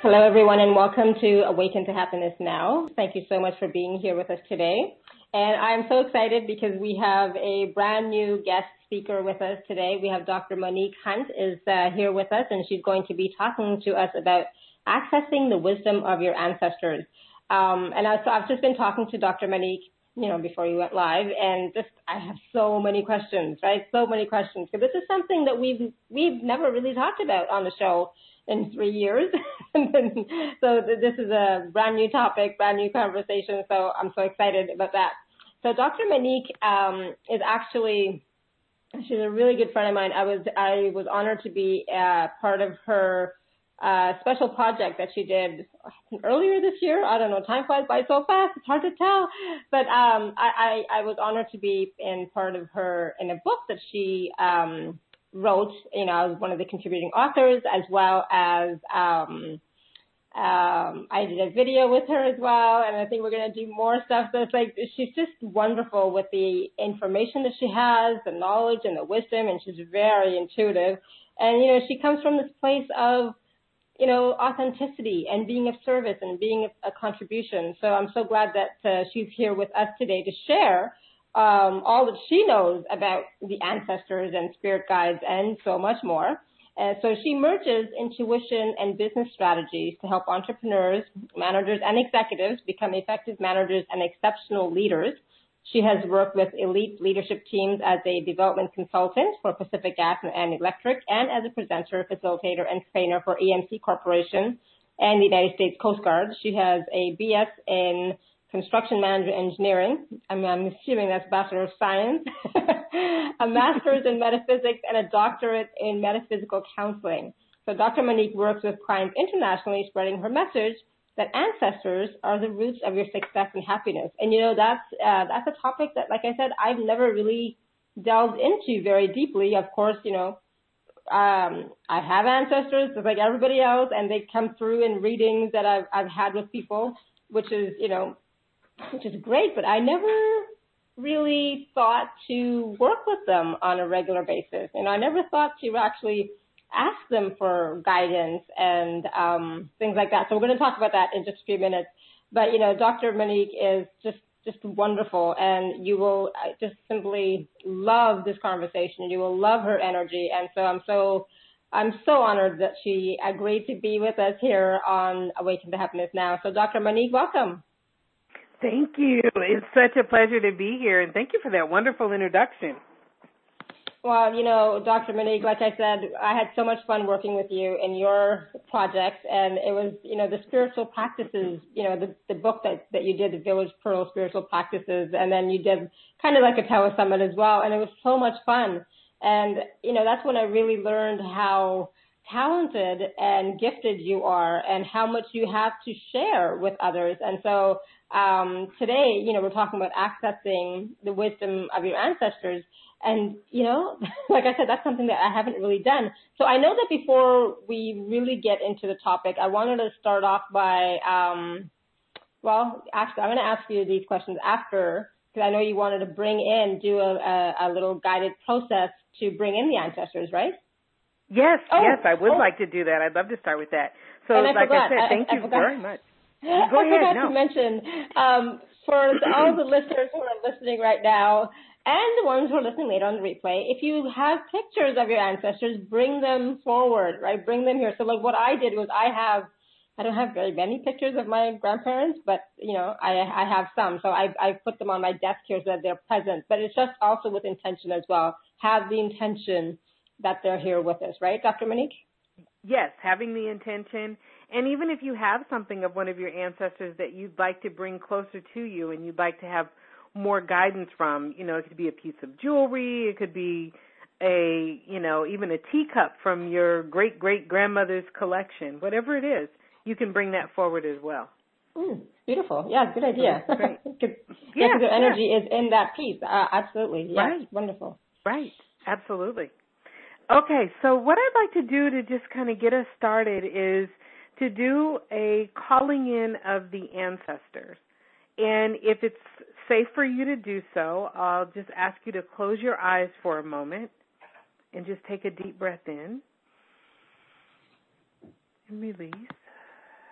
Hello, everyone, and welcome to Awaken to Happiness Now. Thank you so much for being here with us today. And I'm so excited because we have a brand new guest speaker with us today. We have Dr. Monique Hunt is here with us, and she's going to be talking to us about accessing the wisdom of your ancestors. I've just been talking to Dr. Monique, before you went live, and I have so many questions, right? So many questions. Because this is something that we've never really talked about on the show in 3 years. So this is a brand new topic, brand new conversation. So I'm so excited about that. So Dr. Monique is actually, she's a really good friend of mine. I was honored to be part of her special project that she did earlier this year. I don't know, time flies by so fast, it's hard to tell. But I was honored to be in part of her, in a book that she wrote. I was one of the contributing authors, as well as I did a video with her as well, and I think we're going to do more stuff. So it's like, she's just wonderful with the information that she has, the knowledge and the wisdom, and she's very intuitive. And, she comes from this place of, authenticity and being of service and being a contribution. So I'm so glad that she's here with us today to share all that she knows about the ancestors and spirit guides and so much more. So she merges intuition and business strategies to help entrepreneurs, managers, and executives become effective managers and exceptional leaders. She has worked with elite leadership teams as a development consultant for Pacific Gas and Electric, and as a presenter, facilitator, and trainer for EMC Corporation and the United States Coast Guard. She has a BS in Construction Management Engineering. I'm assuming that's Bachelor of Science, a Master's in Metaphysics, and a Doctorate in Metaphysical Counseling. So Dr. Monique works with clients internationally, spreading her message that ancestors are the roots of your success and happiness. And, that's a topic that, like I said, I've never really delved into very deeply. Of course, I have ancestors just like everybody else, and they come through in readings that I've had with people, which is great, but I never really thought to work with them on a regular basis. I never thought to actually ask them for guidance and things like that. So we're going to talk about that in just a few minutes. But, Dr. Monique is just wonderful, and you will just simply love this conversation. You will love her energy. And so I'm so honored that she agreed to be with us here on Awaken to Happiness Now. So Dr. Monique, welcome. Thank you. It's such a pleasure to be here, and thank you for that wonderful introduction. Well, Dr. Monique, like I said, I had so much fun working with you in your project, and it was, the spiritual practices, the book that you did, the Village Pearl Spiritual Practices, and then you did kind of like a telesummit as well, and it was so much fun. And, that's when I really learned how talented and gifted you are and how much you have to share with others. And so today, we're talking about accessing the wisdom of your ancestors. And, like I said, that's something that I haven't really done. So I know that before we really get into the topic, I wanted to start off by, actually, I'm going to ask you these questions after, because I know you wanted to do a little guided process to bring in the ancestors, right? Yes, I would like to do that. I'd love to start with that. So, I said, thank you very much. Go ahead. I forgot to mention, for all the listeners who are listening right now, and the ones who are listening later on the replay, if you have pictures of your ancestors, bring them forward, right? Bring them here. So like what I did was I don't have very many pictures of my grandparents, but, I have some. So I put them on my desk here so that they're present. But it's just also with intention as well. Have the intention that they're here with us, right, Dr. Monique? Yes, having the intention. And even if you have something of one of your ancestors that you'd like to bring closer to you and you'd like to have more guidance from, it could be a piece of jewelry, it could be even a teacup from your great-great-grandmother's collection, whatever it is, you can bring that forward as well. Beautiful. Yeah, good idea. Great. Because their energy is in that piece. Absolutely. Yeah, right. Wonderful. Right. Absolutely. Okay, so what I'd like to do to just kind of get us started is to do a calling in of the ancestors. And if it's safe for you to do so, I'll just ask you to close your eyes for a moment and just take a deep breath in and release.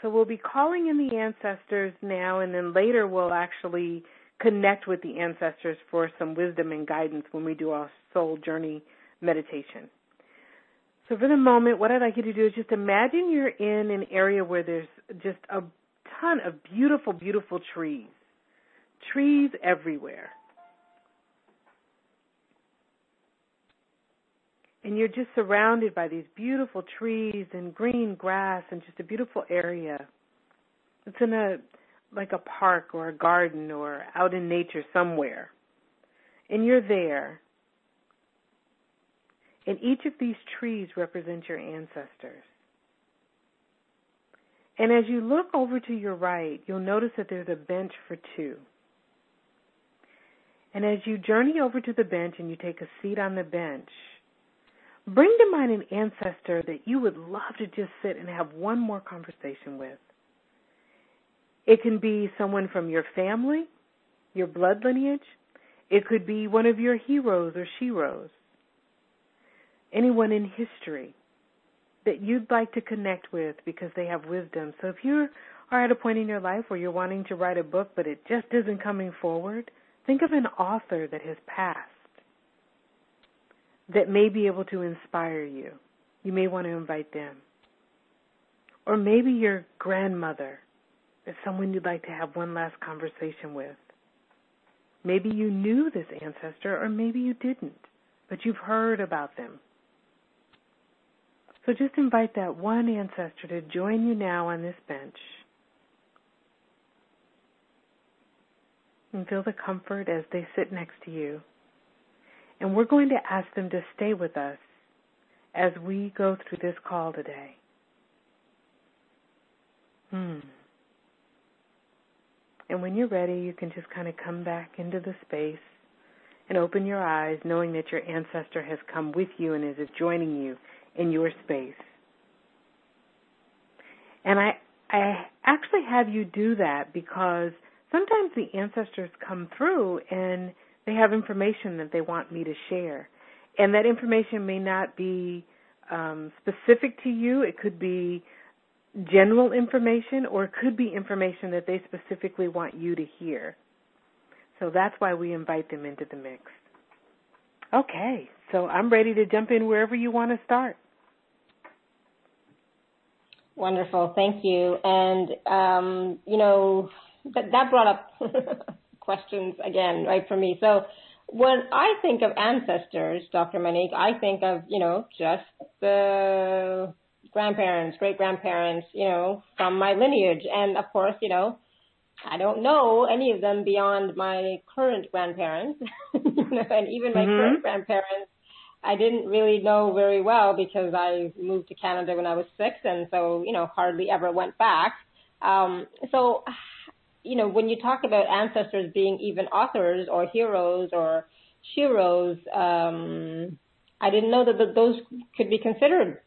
So we'll be calling in the ancestors now, and then later we'll actually connect with the ancestors for some wisdom and guidance when we do our soul journey meditation. So for the moment, what I'd like you to do is just imagine you're in an area where there's just a ton of beautiful, beautiful trees. Trees everywhere. And you're just surrounded by these beautiful trees and green grass and just a beautiful area. It's in a park or a garden or out in nature somewhere. And you're there. And each of these trees represents your ancestors. And as you look over to your right, you'll notice that there's a bench for two. And as you journey over to the bench and you take a seat on the bench, bring to mind an ancestor that you would love to just sit and have one more conversation with. It can be someone from your family, your blood lineage. It could be one of your heroes or sheroes. Anyone in history that you'd like to connect with because they have wisdom. So if you are at a point in your life where you're wanting to write a book but it just isn't coming forward, think of an author that has passed that may be able to inspire you. You may want to invite them. Or maybe your grandmother is someone you'd like to have one last conversation with. Maybe you knew this ancestor, or maybe you didn't, but you've heard about them. So just invite that one ancestor to join you now on this bench. And feel the comfort as they sit next to you. And we're going to ask them to stay with us as we go through this call today. And when you're ready, you can just kind of come back into the space and open your eyes, knowing that your ancestor has come with you and is joining you in your space. And I actually have you do that because sometimes the ancestors come through and they have information that they want me to share. And that information may not be specific to you. It could be general information, or it could be information that they specifically want you to hear. So that's why we invite them into the mix. Okay, so I'm ready to jump in wherever you want to start. Wonderful, thank you. And, that brought up questions again, right, for me. So when I think of ancestors, Dr. Monique, I think of, just the grandparents, great-grandparents, from my lineage. And, of course, I don't know any of them beyond my current grandparents. And even my current grandparents, I didn't really know very well because I moved to Canada when I was 6, and so, hardly ever went back. So, when you talk about ancestors being even authors or heroes or sheroes, I didn't know that those could be considered,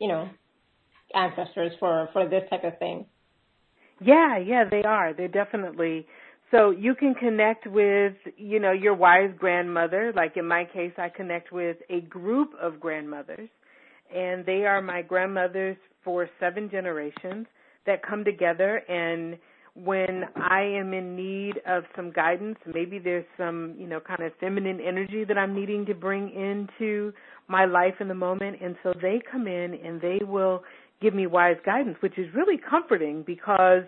ancestors for this type of thing. Yeah, they are. They're definitely. So you can connect with, your wise grandmother. Like in my case, I connect with a group of grandmothers, and they are my grandmothers for 7 generations that come together. And when I am in need of some guidance, maybe there's some, kind of feminine energy that I'm needing to bring into my life in the moment. And so they come in and they will give me wise guidance, which is really comforting because,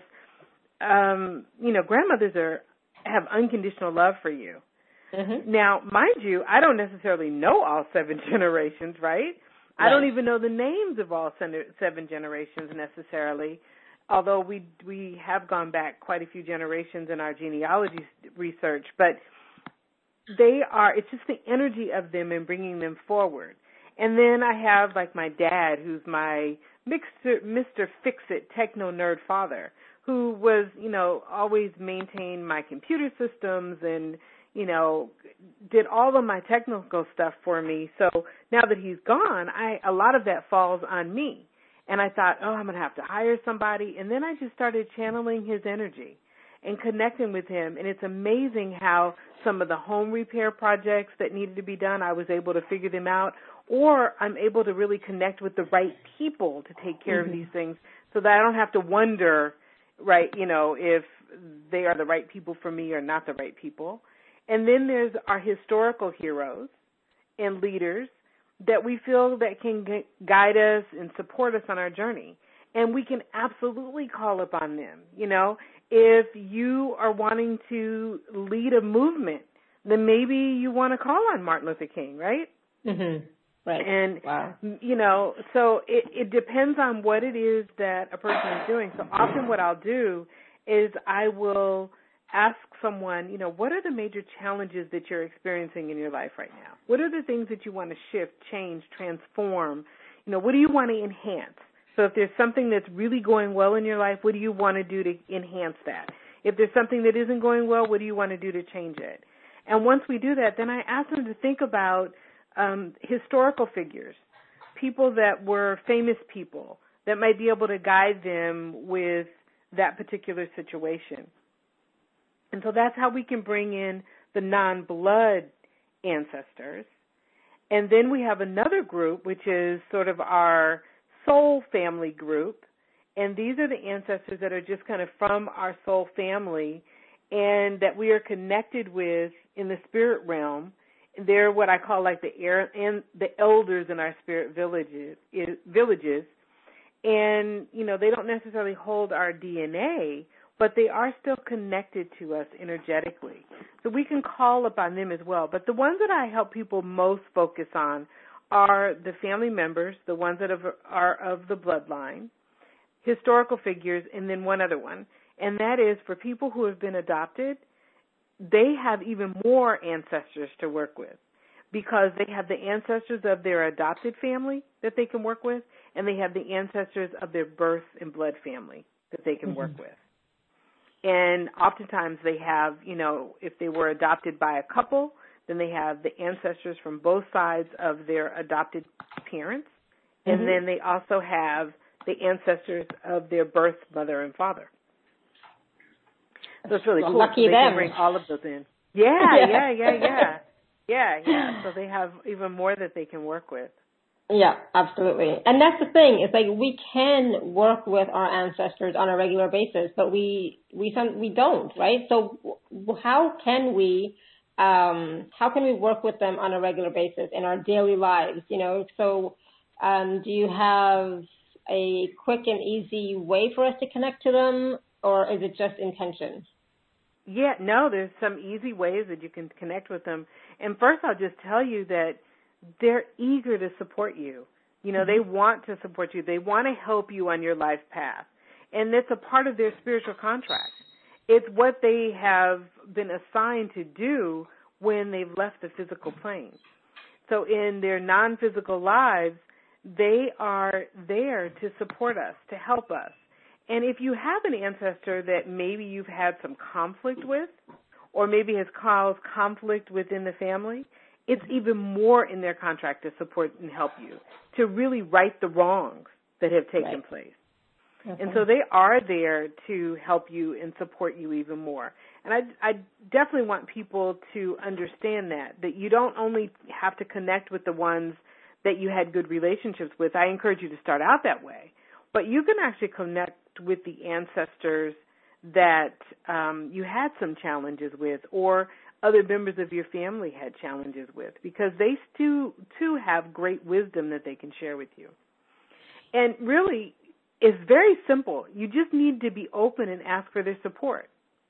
grandmothers have unconditional love for you. Mm-hmm. Now, mind you, I don't necessarily know all 7 generations, right? I don't even know the names of all 7 generations necessarily, although we have gone back quite a few generations in our genealogy research. But it's just the energy of them and bringing them forward. And then I have, like, my dad, who's my Mr. Fix-It techno nerd father, who was, always maintained my computer systems and, did all of my technical stuff for me. So now that he's gone, a lot of that falls on me. And I thought, I'm going to have to hire somebody. And then I just started channeling his energy and connecting with him. And it's amazing how some of the home repair projects that needed to be done, I was able to figure them out. or I'm able to really connect with the right people to take care of these things so that I don't have to wonder, right, if they are the right people for me or not the right people. And then there's our historical heroes and leaders that we feel that can guide us and support us on our journey. And we can absolutely call upon them. If you are wanting to lead a movement, then maybe you want to call on Martin Luther King, right? Right. And, wow. So it depends on what it is that a person is doing. So often what I'll do is I will ask someone, what are the major challenges that you're experiencing in your life right now? What are the things that you want to shift, change, transform? What do you want to enhance? So if there's something that's really going well in your life, what do you want to do to enhance that? If there's something that isn't going well, what do you want to do to change it? And once we do that, then I ask them to think about historical figures, people that were famous people that might be able to guide them with that particular situation. And so that's how we can bring in the non-blood ancestors. And then we have another group, which is sort of our soul family group. And these are the ancestors that are just kind of from our soul family and that we are connected with in the spirit realm. They're what I call like the elders in our spirit villages. And, they don't necessarily hold our DNA, but they are still connected to us energetically. So we can call upon them as well. But the ones that I help people most focus on are the family members, the ones that are of the bloodline, historical figures, and then one other one. And that is for people who have been adopted, they have even more ancestors to work with because they have the ancestors of their adopted family that they can work with, and they have the ancestors of their birth and blood family that they can work with. And oftentimes they have, if they were adopted by a couple, then they have the ancestors from both sides of their adopted parents, and then they also have the ancestors of their birth mother and father. So it's really cool. Lucky so they them. Can bring all of those in. Yeah. So they have even more that they can work with. Yeah, absolutely. And that's the thing. It's like we can work with our ancestors on a regular basis, but we don't, right? So how can we work with them on a regular basis in our daily lives? So do you have a quick and easy way for us to connect to them, or is it just intention? Yeah, no, there's some easy ways that you can connect with them. And first I'll just tell you that they're eager to support you. They want to support you. They want to help you on your life path. And it's a part of their spiritual contract. It's what they have been assigned to do when they've left the physical plane. So in their non-physical lives, they are there to support us, to help us. And if you have an ancestor that maybe you've had some conflict with, or maybe has caused conflict within the family, it's even more in their contract to support and help you, to really right the wrongs that have taken place. Okay. And so they are there to help you and support you even more. And I definitely want people to understand that you don't only have to connect with the ones that you had good relationships with. I encourage you to start out that way. But you can actually connect with the ancestors that you had some challenges with, or other members of your family had challenges with, because they too have great wisdom that they can share with you. And really, it's very simple. You just need to be open and ask for their support.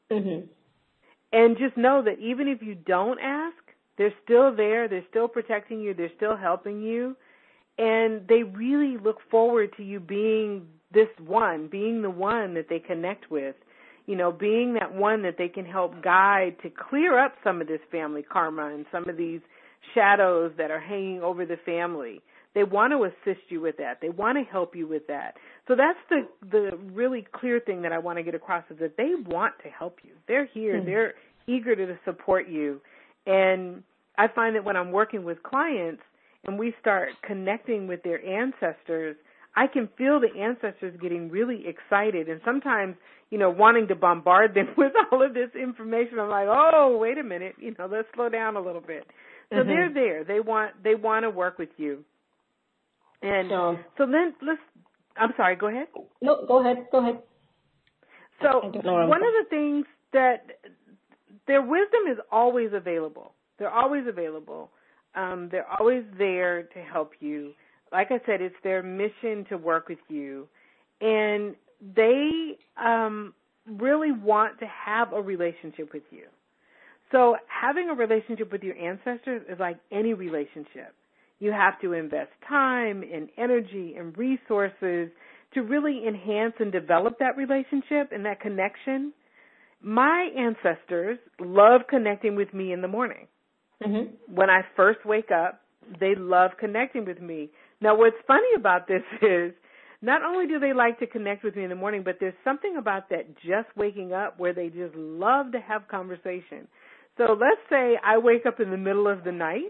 And just know that even if you don't ask, they're still there, they're still protecting you, they're still helping you, and they really look forward to you being the one that they connect with, being that one that they can help guide to clear up some of this family karma and some of these shadows that are hanging over the family. They want to assist you with that. They want to help you with that. So that's the really clear thing that I want to get across, is that they want to help you. They're here. They're eager to support you. And I find that when I'm working with clients and we start connecting with their ancestors, I can feel the ancestors getting really excited and sometimes, wanting to bombard them with all of this information. I'm like, oh, wait a minute, let's slow down a little bit. So they're there. They want to work with you. And so then I'm sorry, go ahead. No, go ahead. So one of the things that their wisdom is always available. They're always available. They're always there to help you. Like I said, it's their mission to work with you. And they really want to have a relationship with you. So having a relationship with your ancestors is like any relationship. You have to invest time and energy and resources to really enhance and develop that relationship and that connection. My ancestors love connecting with me in the morning. When I first wake up, they love connecting with me. Now, what's funny about this is not only do they like to connect with me in the morning, but there's something about that just waking up where they just love to have conversation. So let's say I wake up in the middle of the night.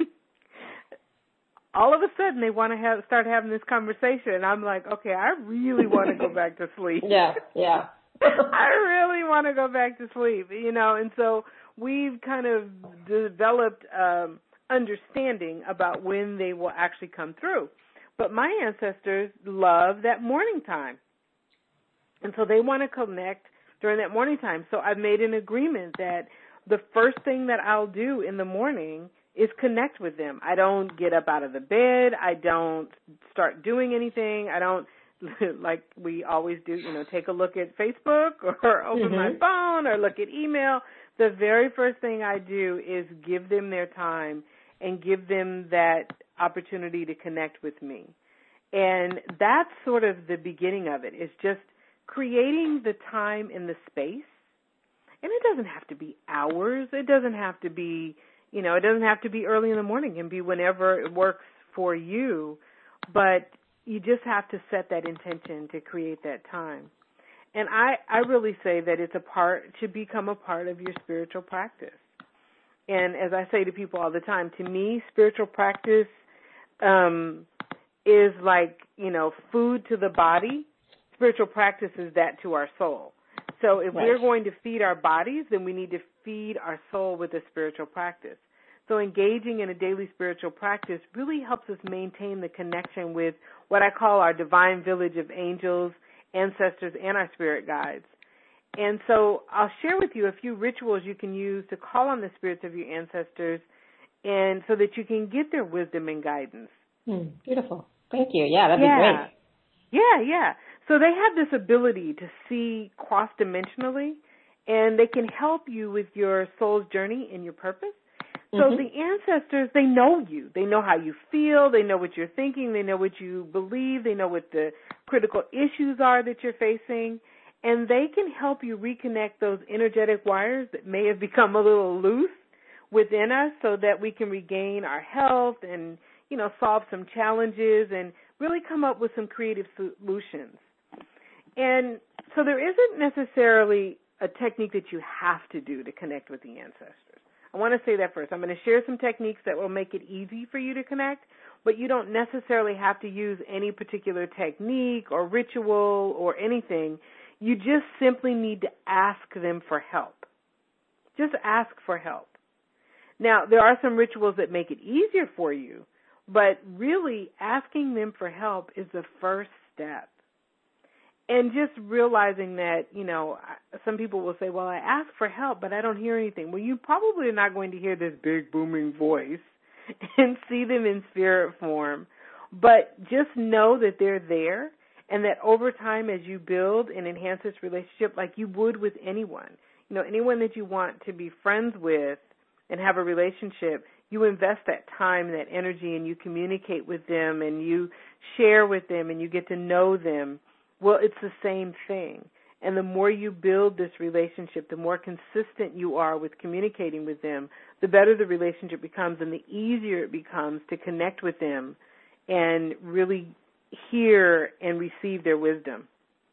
All of a sudden, they want to start having this conversation, and I'm like, okay, I really want to go back to sleep. Yeah. I really want to go back to sleep, and so we've kind of developed understanding about when they will actually come through. But my ancestors love that morning time, and so they want to connect during that morning time. So I've made an agreement that the first thing that I'll do in the morning is connect with them. I don't get up out of the bed. I don't start doing anything. I don't, like we always do, take a look at Facebook or open my phone or look at email. The very first thing I do is give them their time and give them that opportunity to connect with me. And that's sort of the beginning of it. It's just creating the time and the space. And it doesn't have to be hours. It doesn't have to be, it doesn't have to be early in the morning. It can be whenever it works for you. But you just have to set that intention to create that time. And I really say that it should become a part of your spiritual practice. And as I say to people all the time, to me, spiritual practice is like, food to the body. Spiritual practice is that to our soul. So if we're going to feed our bodies, then we need to feed our soul with a spiritual practice. So engaging in a daily spiritual practice really helps us maintain the connection with what I call our divine village of angels, ancestors, and our spirit guides. And so I'll share with you a few rituals you can use to call on the spirits of your ancestors and so that you can get their wisdom and guidance. Beautiful. Thank you. Yeah, that'd be great. Yeah. So they have this ability to see cross-dimensionally, and they can help you with your soul's journey and your purpose. So the ancestors, they know you. They know how you feel. They know what you're thinking. They know what you believe. They know what the critical issues are that you're facing. And they can help you reconnect those energetic wires that may have become a little loose within us so that we can regain our health and, solve some challenges and really come up with some creative solutions. And so there isn't necessarily a technique that you have to do to connect with the ancestors. I want to say that first. I'm going to share some techniques that will make it easy for you to connect, but you don't necessarily have to use any particular technique or ritual or anything. You just simply need to ask them for help. Just ask for help. Now, there are some rituals that make it easier for you, but really asking them for help is the first step. And just realizing that, some people will say, well, I ask for help, but I don't hear anything. Well, you probably are not going to hear this big booming voice and see them in spirit form. But just know that they're there and that over time as you build and enhance this relationship like you would with anyone, anyone that you want to be friends with and have a relationship, you invest that time, that energy, and you communicate with them and you share with them and you get to know them. Well, it's the same thing. And the more you build this relationship, the more consistent you are with communicating with them, the better the relationship becomes and the easier it becomes to connect with them and really hear and receive their wisdom.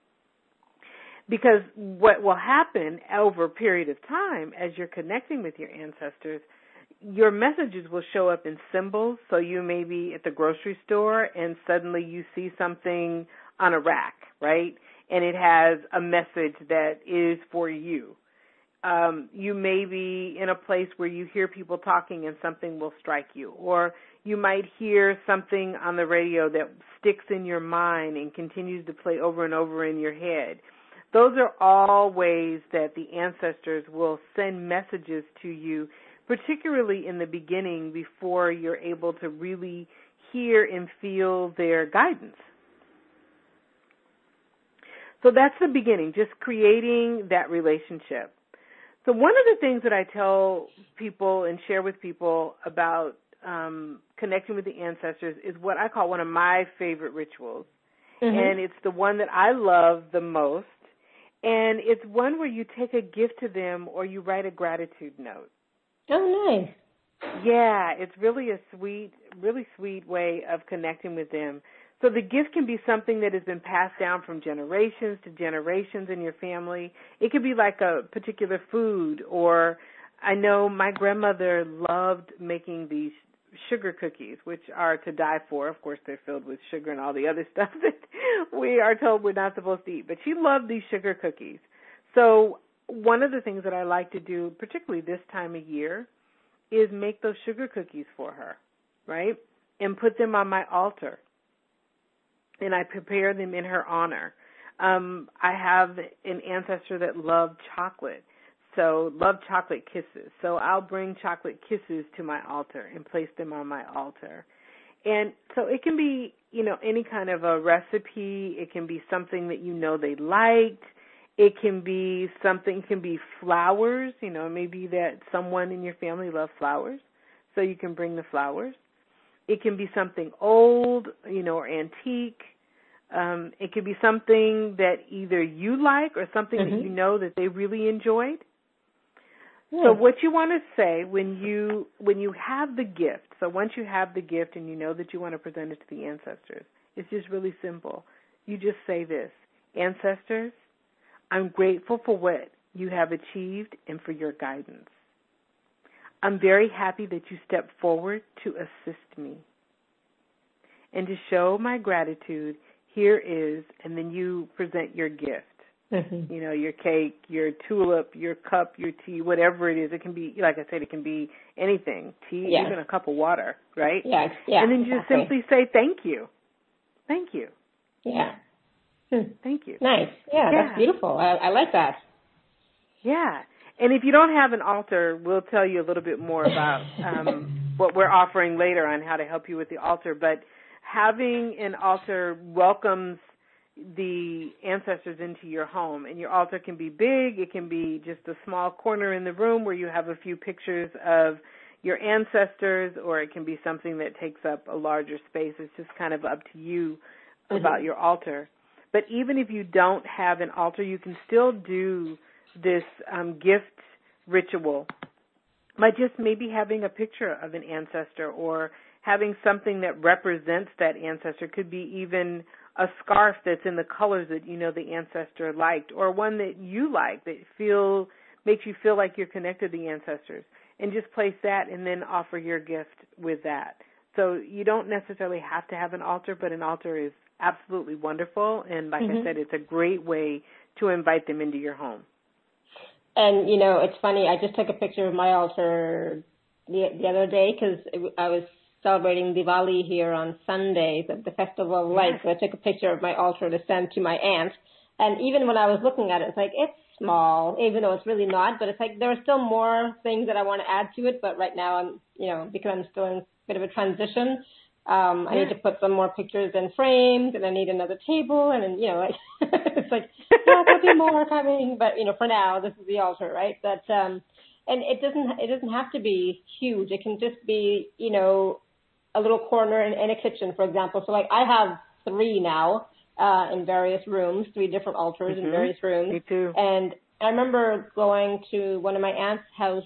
Because what will happen over a period of time as you're connecting with your ancestors, your messages will show up in symbols. So you may be at the grocery store and suddenly you see something on a rack, right? And it has a message that is for you. you may be in a place where you hear people talking and something will strike you, or you might hear something on the radio that sticks in your mind and continues to play over and over in your head. Those are all ways that the ancestors will send messages to you, particularly in the beginning before you're able to really hear and feel their guidance. So that's the beginning, just creating that relationship. So one of the things that I tell people and share with people about connecting with the ancestors is what I call one of my favorite rituals. Mm-hmm. And it's the one that I love the most. And it's one where you take a gift to them or you write a gratitude note. Oh, nice. Yeah, it's really a really sweet way of connecting with them. So the gift can be something that has been passed down from generations to generations in your family. It could be like a particular food, or I know my grandmother loved making these sugar cookies, which are to die for. Of course, they're filled with sugar and all the other stuff that we are told we're not supposed to eat. But she loved these sugar cookies. So one of the things that I like to do, particularly this time of year, is make those sugar cookies for her, right, and put them on my altar. And I prepare them in her honor. I have an ancestor that loved chocolate, so loved chocolate kisses. So I'll bring chocolate kisses to my altar and place them on my altar. And so it can be, any kind of a recipe. It can be something that they liked. It can be something, can be flowers, maybe that someone in your family loves flowers, so you can bring the flowers. It can be something old, or antique. It could be something that either you like or something mm-hmm. that that they really enjoyed. Yeah. So what you want to say when you have the gift, so once you have the gift and that you want to present it to the ancestors, it's just really simple. You just say this: Ancestors, I'm grateful for what you have achieved and for your guidance. I'm very happy that you stepped forward to assist me. And to show my gratitude, here is, and then you present your gift. Mm-hmm. Your cake, your tulip, your cup, your tea, whatever it is. It can be, like I said, it can be anything. Tea, yes. Even a cup of water, right? Yes. Yeah. And then you just simply say, thank you. Thank you. Yeah. Thank you. Nice. Yeah, that's beautiful. I like that. Yeah. And if you don't have an altar, we'll tell you a little bit more about what we're offering later on how to help you with the altar. But having an altar welcomes the ancestors into your home. And your altar can be big. It can be just a small corner in the room where you have a few pictures of your ancestors, or it can be something that takes up a larger space. It's just kind of up to you about your altar. But even if you don't have an altar, you can still do this gift ritual by just maybe having a picture of an ancestor or having something that represents that ancestor. Could be even a scarf that's in the colors that the ancestor liked, or one that you like that makes you feel like you're connected to the ancestors, and just place that and then offer your gift with that. So you don't necessarily have to have an altar, but an altar is absolutely wonderful, and like I said, it's a great way to invite them into your home. And, it's funny, I just took a picture of my altar the other day because I was celebrating Diwali here on Sunday, the Festival of Lights, so I took a picture of my altar to send to my aunt, and even when I was looking at it, it's like, it's small, even though it's really not, but it's like there are still more things that I want to add to it, but right now I'm, because I'm still in a bit of a transition, I need to put some more pictures in frames, and I need another table, and then, it's like, there'll be more coming, but, for now, this is the altar, right? But, and it doesn't have to be huge. It can just be, a little corner in a kitchen, for example. So, I have 3 now, in various rooms, 3 different altars in various rooms. Me too. And I remember going to one of my aunt's house,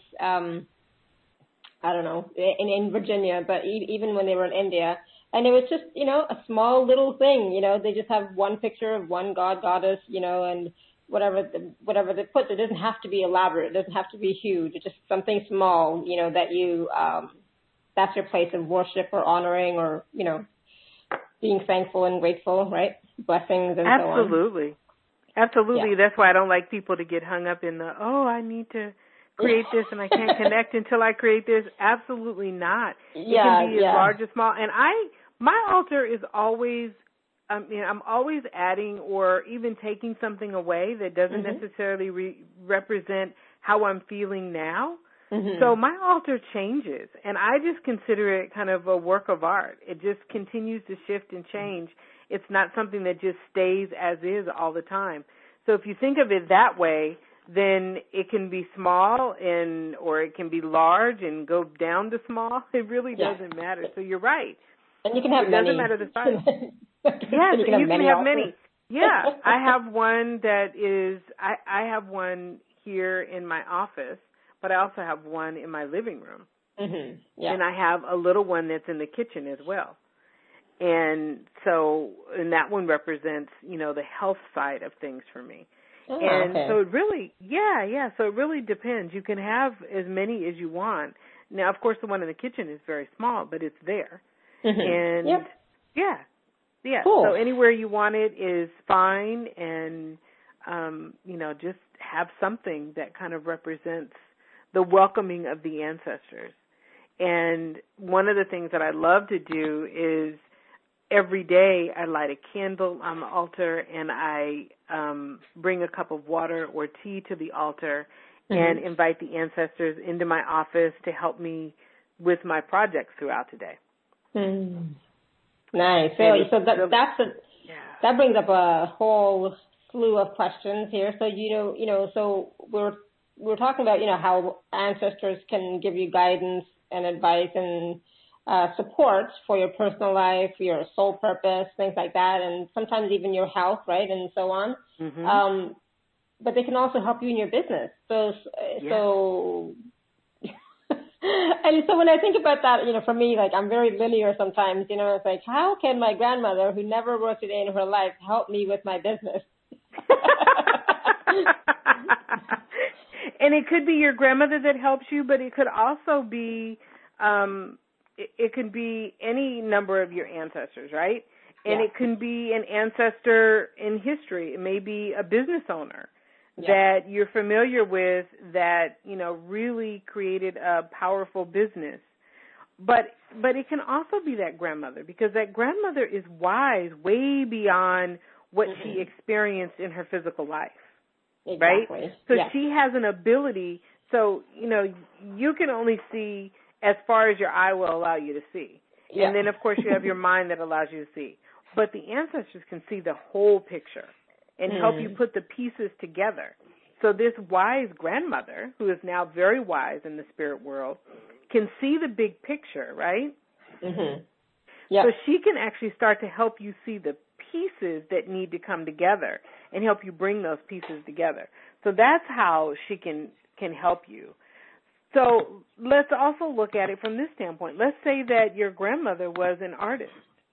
I don't know, in Virginia, but even when they were in India. And it was just, a small little thing, they just have one picture of one god, goddess, and whatever they put. It doesn't have to be elaborate. It doesn't have to be huge. It's just something small, that you, that's your place of worship or honoring or, being thankful and grateful, right? Blessings and so on. Absolutely. Absolutely. Yeah. That's why I don't like people to get hung up in the, I need to create this and I can't connect until I create this. Absolutely not. It can be as large as small. And my altar is always, I'm always adding or even taking something away that doesn't necessarily represent how I'm feeling now. So my altar changes, and I just consider it kind of a work of art. It just continues to shift and change. It's not something that just stays as is all the time. So if you think of it that way, then it can be small or it can be large and go down to small. It really doesn't matter. So you're right. And you can have many. It doesn't matter the size. Yes, you can have many. Yeah, I have one that is, I have one here in my office, but I also have one in my living room. And I have a little one that's in the kitchen as well. And that one represents, the health side of things for me. So it really, so it really depends. You can have as many as you want. Now, of course, the one in the kitchen is very small, but it's there. And cool. So anywhere you want it is fine, and just have something that kind of represents the welcoming of the ancestors. And one of the things that I love to do is every day I light a candle on the altar, and I bring a cup of water or tea to the altar and invite the ancestors into my office to help me with my projects throughout the day. Nice. So that brings up a whole slew of questions here. So so we're talking about how ancestors can give you guidance and advice and support for your personal life, your soul purpose, things like that, and sometimes even your health, right, and so on. But they can also help you in your business. So. And so when I think about that, for me, like, I'm very linear sometimes, it's like, how can my grandmother, who never worked a day in her life, help me with my business? And it could be your grandmother that helps you, but it could also be, it could be any number of your ancestors, right? And it can be an ancestor in history. It may be a business owner that you're familiar with that, really created a powerful business. But it can also be that grandmother, because that grandmother is wise way beyond what she experienced in her physical life. Right? So she has an ability. So, you can only see as far as your eye will allow you to see. And then, of course, you have your mind that allows you to see. But the ancestors can see the whole picture and help you put the pieces together. So this wise grandmother, who is now very wise in the spirit world, can see the big picture, right? So she can actually start to help you see the pieces that need to come together and help you bring those pieces together. So that's how she can help you. So let's also look at it from this standpoint. Let's say that your grandmother was an artist.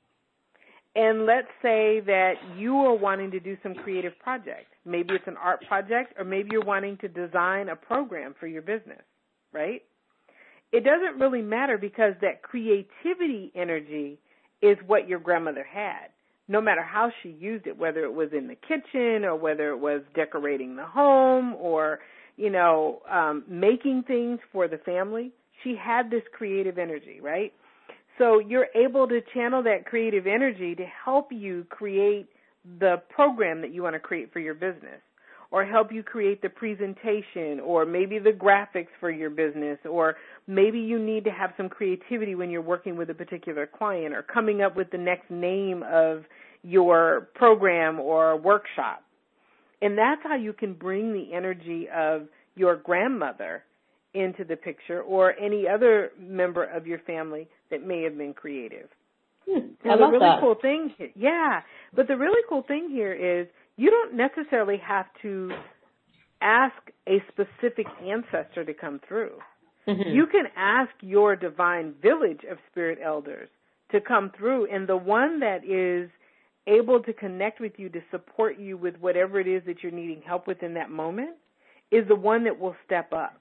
And let's say that you are wanting to do some creative project. Maybe it's an art project, or maybe you're wanting to design a program for your business, right? It doesn't really matter, because that creativity energy is what your grandmother had, no matter how she used it, whether it was in the kitchen or whether it was decorating the home or, making things for the family. She had this creative energy, right? So you're able to channel that creative energy to help you create the program that you want to create for your business, or help you create the presentation, or maybe the graphics for your business, or maybe you need to have some creativity when you're working with a particular client, or coming up with the next name of your program or workshop. And that's how you can bring the energy of your grandmother into the picture, or any other member of your family that may have been creative. I love that. Cool thing, but the really cool thing here is you don't necessarily have to ask a specific ancestor to come through. You can ask your divine village of spirit elders to come through, and the one that is able to connect with you to support you with whatever it is that you're needing help with in that moment is the one that will step up.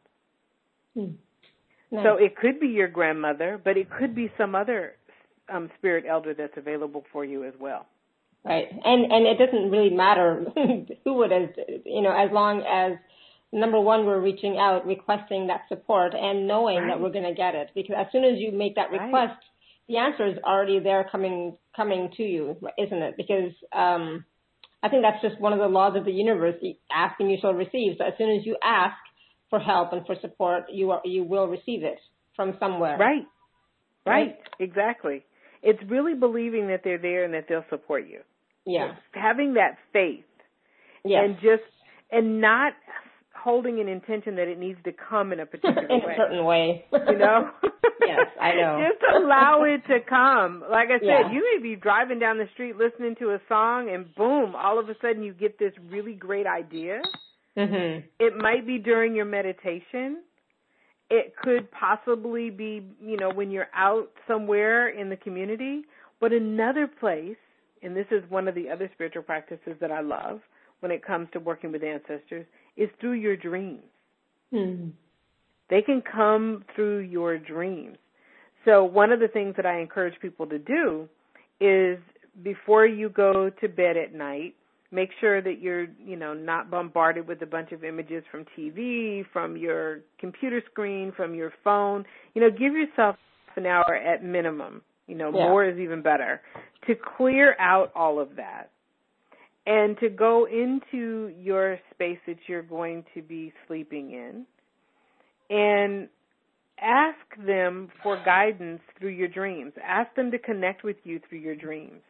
Nice. So it could be your grandmother, but it could be some other spirit elder that's available for you as well. Right. And it doesn't really matter who it is, as long as, number one, we're reaching out, requesting that support and knowing that we're going to get it. Because as soon as you make that request, the answer is already there coming to you, isn't it? Because I think that's just one of the laws of the universe. Asking, you shall receive. So as soon as you ask for help and for support, you will receive it from somewhere. Right. Exactly. It's really believing that they're there and that they'll support you. Yeah. Having that faith. Yes. And not holding an intention that it needs to come in a particular way. In a certain way. Yes, I know. Just allow it to come. Like I said, you may be driving down the street listening to a song and boom, all of a sudden you get this really great idea. Mm-hmm. It might be during your meditation. It could possibly be, when you're out somewhere in the community. But another place, and this is one of the other spiritual practices that I love when it comes to working with ancestors, is through your dreams. Mm-hmm. They can come through your dreams. So one of the things that I encourage people to do is before you go to bed at night, make sure that you're, not bombarded with a bunch of images from TV, from your computer screen, from your phone. Give yourself an hour at minimum. More is even better, to clear out all of that and to go into your space that you're going to be sleeping in and ask them for guidance through your dreams. Ask them to connect with you through your dreams.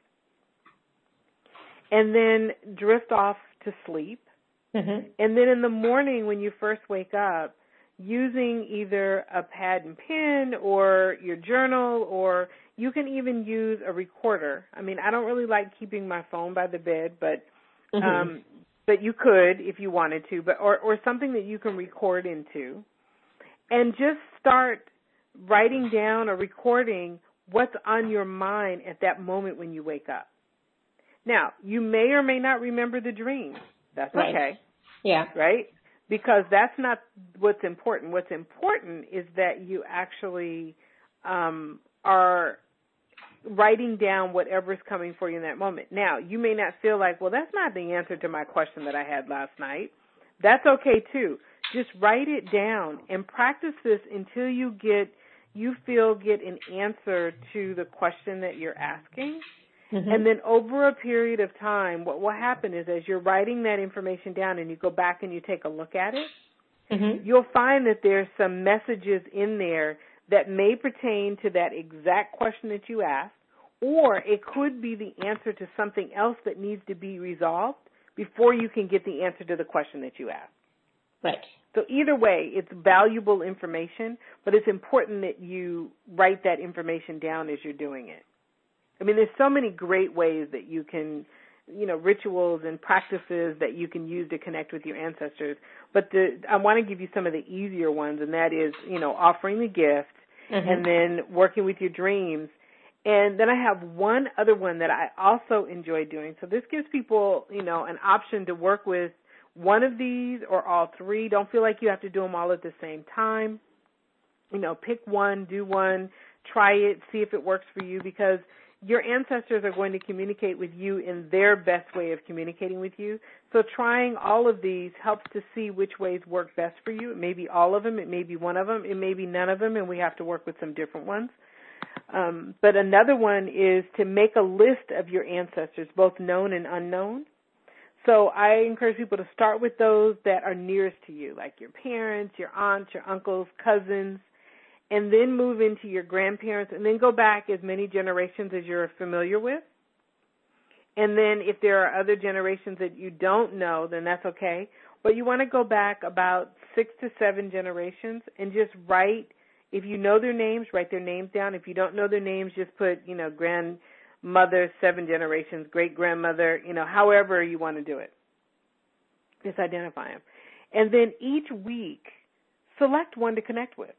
And then drift off to sleep. Mm-hmm. And then in the morning when you first wake up, using either a pad and pen or your journal, or you can even use a recorder. I mean, I don't really like keeping my phone by the bed, but but you could if you wanted to, but or something that you can record into. And just start writing down or recording what's on your mind at that moment when you wake up. Now, you may or may not remember the dream. That's okay. Yeah. Right? Because that's not what's important. What's important is that you actually are writing down whatever is coming for you in that moment. Now, you may not feel like, well, that's not the answer to my question that I had last night. That's okay, too. Just write it down and practice this until you get an answer to the question that you're asking. Mm-hmm. And then over a period of time, what will happen is as you're writing that information down and you go back and you take a look at it, mm-hmm. you'll find that there's some messages in there that may pertain to that exact question that you asked, or it could be the answer to something else that needs to be resolved before you can get the answer to the question that you asked. Right. So either way, it's valuable information, but it's important that you write that information down as you're doing it. I mean, there's so many great ways that you can, rituals and practices that you can use to connect with your ancestors. But I want to give you some of the easier ones, and that is, offering the gift mm-hmm. and then working with your dreams. And then I have one other one that I also enjoy doing. So this gives people, an option to work with one of these or all three. Don't feel like you have to do them all at the same time. Pick one, do one, try it, see if it works for you, because your ancestors are going to communicate with you in their best way of communicating with you. So trying all of these helps to see which ways work best for you. It may be all of them. It may be one of them. It may be none of them, and we have to work with some different ones. But another one is to make a list of your ancestors, both known and unknown. So I encourage people to start with those that are nearest to you, like your parents, your aunts, your uncles, cousins, and then move into your grandparents, and then go back as many generations as you're familiar with. And then if there are other generations that you don't know, then that's okay. But you want to go back about 6 to 7 generations and just write, if you know their names, write their names down. If you don't know their names, just put, grandmother, 7 generations, great-grandmother, however you want to do it. Just identify them. And then each week, select one to connect with.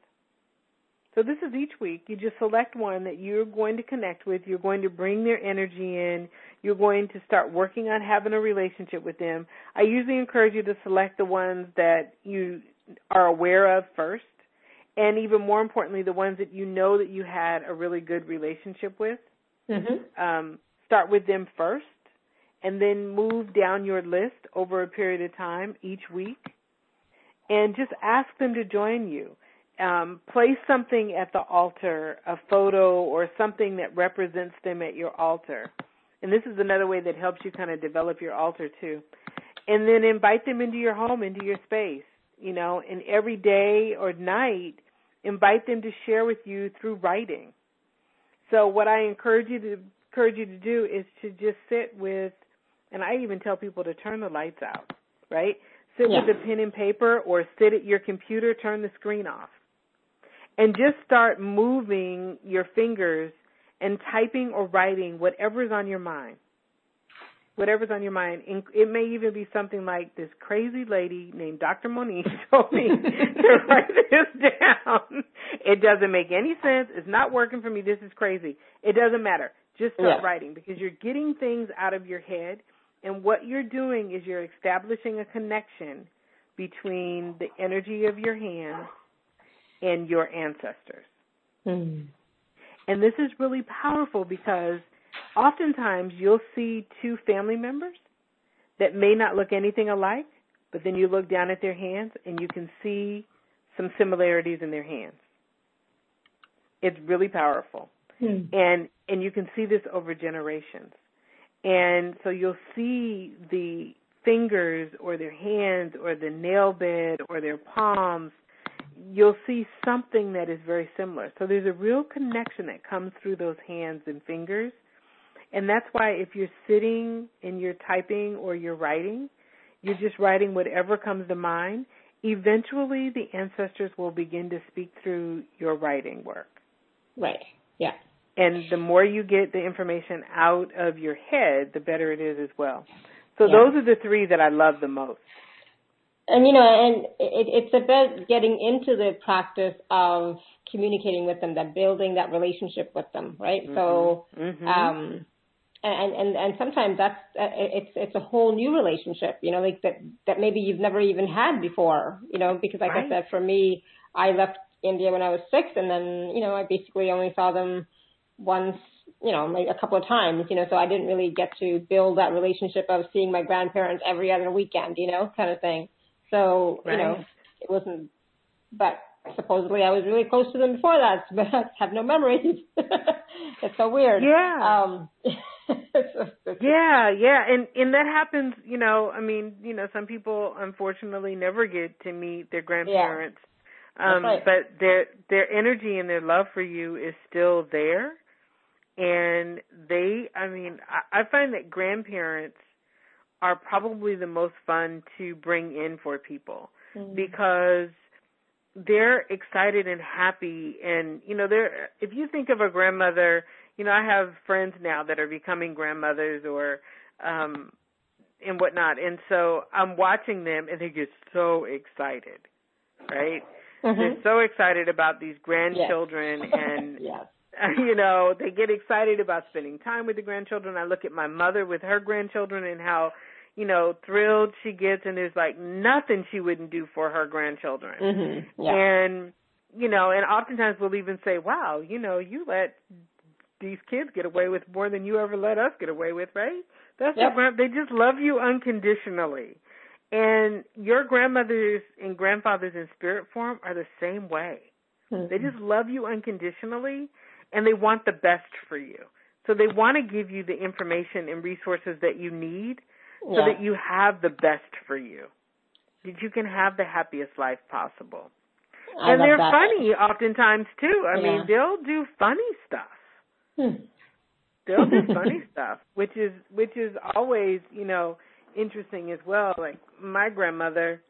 So this is each week. You just select one that you're going to connect with. You're going to bring their energy in. You're going to start working on having a relationship with them. I usually encourage you to select the ones that you are aware of first, and even more importantly, the ones that you know that you had a really good relationship with. Mm-hmm. Start with them first, and then move down your list over a period of time each week, and just ask them to join you. Place something at the altar, a photo or something that represents them at your altar. And this is another way that helps you kind of develop your altar too. And then invite them into your home, into your space, you know, and every day or night, invite them to share with you through writing. So what I encourage you to do is to just sit with, and I even tell people to turn the lights out, right? Sit with a pen and paper, or sit at your computer, turn the screen off, and just start moving your fingers and typing or writing whatever's on your mind. Whatever's on your mind. It may even be something like, this crazy lady named Dr. Monique told me to write this down. It doesn't make any sense. It's not working for me. This is crazy. It doesn't matter. Just start writing, because you're getting things out of your head, and what you're doing is you're establishing a connection between the energy of your hands and your ancestors. Mm. And this is really powerful, because oftentimes you'll see two family members that may not look anything alike, but then you look down at their hands and you can see some similarities in their hands. It's really powerful. And you can see this over generations. And so you'll see the fingers or their hands or the nail bed or their palms. You'll see something that is very similar. So there's a real connection that comes through those hands and fingers. And that's why if you're sitting and you're typing or you're writing, you're just writing whatever comes to mind. Eventually, the ancestors will begin to speak through your writing work. Right, yeah. And the more you get the information out of your head, the better it is as well. So those are the three that I love the most. And, you know, and it's about getting into the practice of communicating with them, that building that relationship with them, right? Mm-hmm. So, and sometimes it's a whole new relationship, you know, like that maybe you've never even had before, you know, because like I said, for me, I left India when I was 6, and then, you know, I basically only saw them once, you know, like a couple of times, you know, so I didn't really get to build that relationship of seeing my grandparents every other weekend, you know, kind of thing. So, you know, it wasn't, but supposedly I was really close to them before that, but I have no memories. It's so weird. Yeah. Yeah. And that happens, you know, I mean, you know, some people unfortunately never get to meet their grandparents. But their energy and their love for you is still there. And I find that grandparents are probably the most fun to bring in for people because they're excited and happy. And, you know, if you think of a grandmother, you know, I have friends now that are becoming grandmothers or and whatnot. And so I'm watching them and they get so excited, right? Mm-hmm. They're so excited about these grandchildren and, you know, they get excited about spending time with the grandchildren. I look at my mother with her grandchildren and how, you know, thrilled she gets, and there's like nothing she wouldn't do for her grandchildren. Mm-hmm. Yeah. And, you know, and oftentimes we'll even say, wow, you know, you let these kids get away with more than you ever let us get away with, right? That's they just love you unconditionally. And your grandmothers and grandfathers in spirit form are the same way. Mm-hmm. They just love you unconditionally, and they want the best for you. So they want to give you the information and resources that you need so that you have the best for you, that you can have the happiest life possible. And they're funny oftentimes, too. I mean, they'll do funny stuff. They'll do funny stuff, which is always, you know, interesting as well. Like my grandmother,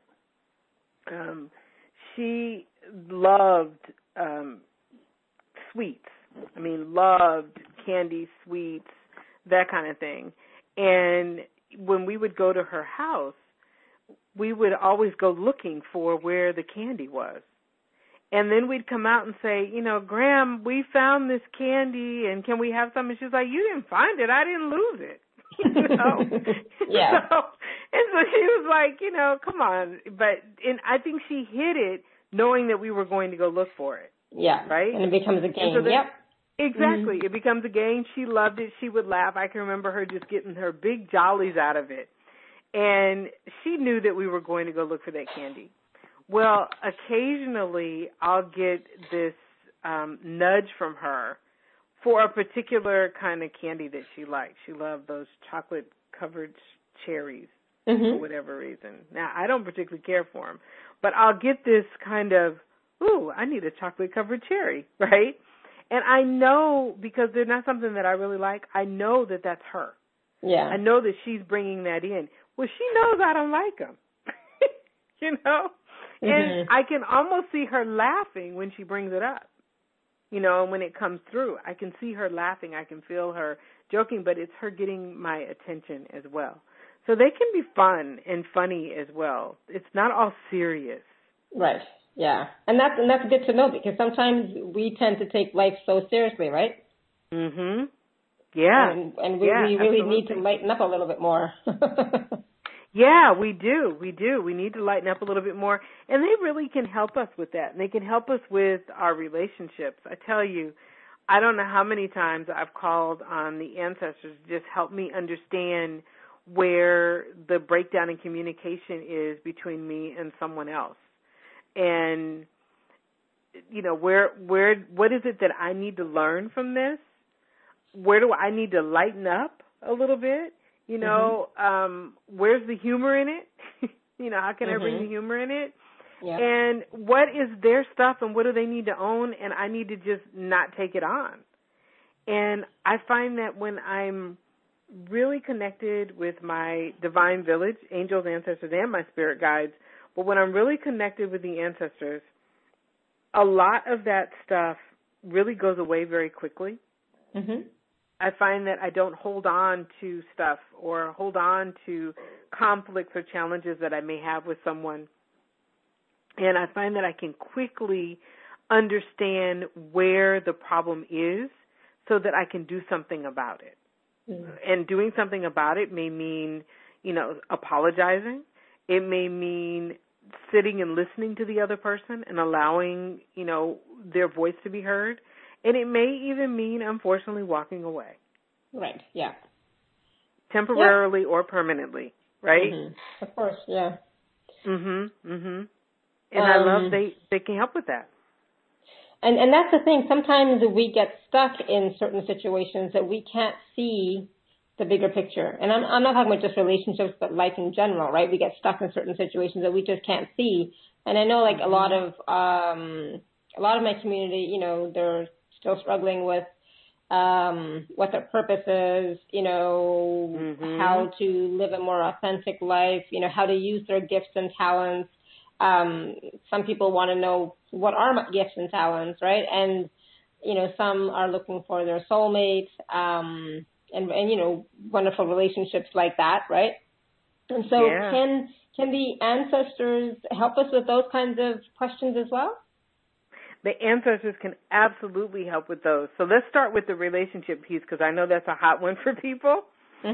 she loved sweets. I mean, loved candy, sweets, that kind of thing. And when we would go to her house, we would always go looking for where the candy was. And then we'd come out and say, you know, Graham, we found this candy, and can we have some? And she was like, you didn't find it. I didn't lose it. You know? Yeah. And so she was like, you know, come on. And I think she hid it knowing that we were going to go look for it. Yeah. Right? And it becomes a game. So Exactly. It becomes a game. She loved it. She would laugh. I can remember her just getting her big jollies out of it. And she knew that we were going to go look for that candy. Well, occasionally I'll get this nudge from her for a particular kind of candy that she likes. She loved those chocolate-covered cherries for whatever reason. Now, I don't particularly care for them, but I'll get this kind of, ooh, I need a chocolate-covered cherry, right? And I know, because they're not something that I really like, I know that that's her. Yeah. I know that she's bringing that in. Well, she knows I don't like them, you know? And I can almost see her laughing when she brings it up, you know, and when it comes through. I can see her laughing. I can feel her joking, but it's her getting my attention as well. So they can be fun and funny as well. It's not all serious. Right. Yeah. And that's good to know, because sometimes we tend to take life so seriously, right? Mhm. Yeah. And we really need to lighten up a little bit more. Yeah, we do. We do. We need to lighten up a little bit more. And they really can help us with that. And they can help us with our relationships. I tell you, I don't know how many times I've called on the ancestors to just help me understand where the breakdown in communication is between me and someone else. And, you know, what is it that I need to learn from this? Where do I need to lighten up a little bit? You know, where's the humor in it? You know, how can I bring the humor in it? Yeah. And what is their stuff and what do they need to own? And I need to just not take it on. And I find that when I'm really connected with my divine village, angels, ancestors, and my spirit guides, but when I'm really connected with the ancestors, a lot of that stuff really goes away very quickly. I find that I don't hold on to stuff or hold on to conflicts or challenges that I may have with someone. And I find that I can quickly understand where the problem is so that I can do something about it. And doing something about it may mean, you know, apologizing. It may mean sitting and listening to the other person and allowing, you know, their voice to be heard. And it may even mean, unfortunately, walking away. Right, yeah. Temporarily or permanently, right? Of course, yeah. And I love they can help with that. And that's the thing. Sometimes we get stuck in certain situations that we can't see the bigger picture. And I'm not talking about just relationships, but life in general, right? We get stuck in certain situations that we just can't see. And I know, like, a lot of my community, you know, they're still struggling with what their purpose is, you know, how to live a more authentic life, you know, how to use their gifts and talents. Some people want to know what are my gifts and talents, right? And, you know, some are looking for their soulmate, and you know, wonderful relationships like that, right? And so can the ancestors help us with those kinds of questions as well? The ancestors can absolutely help with those. So let's start with the relationship piece, because I know that's a hot one for people.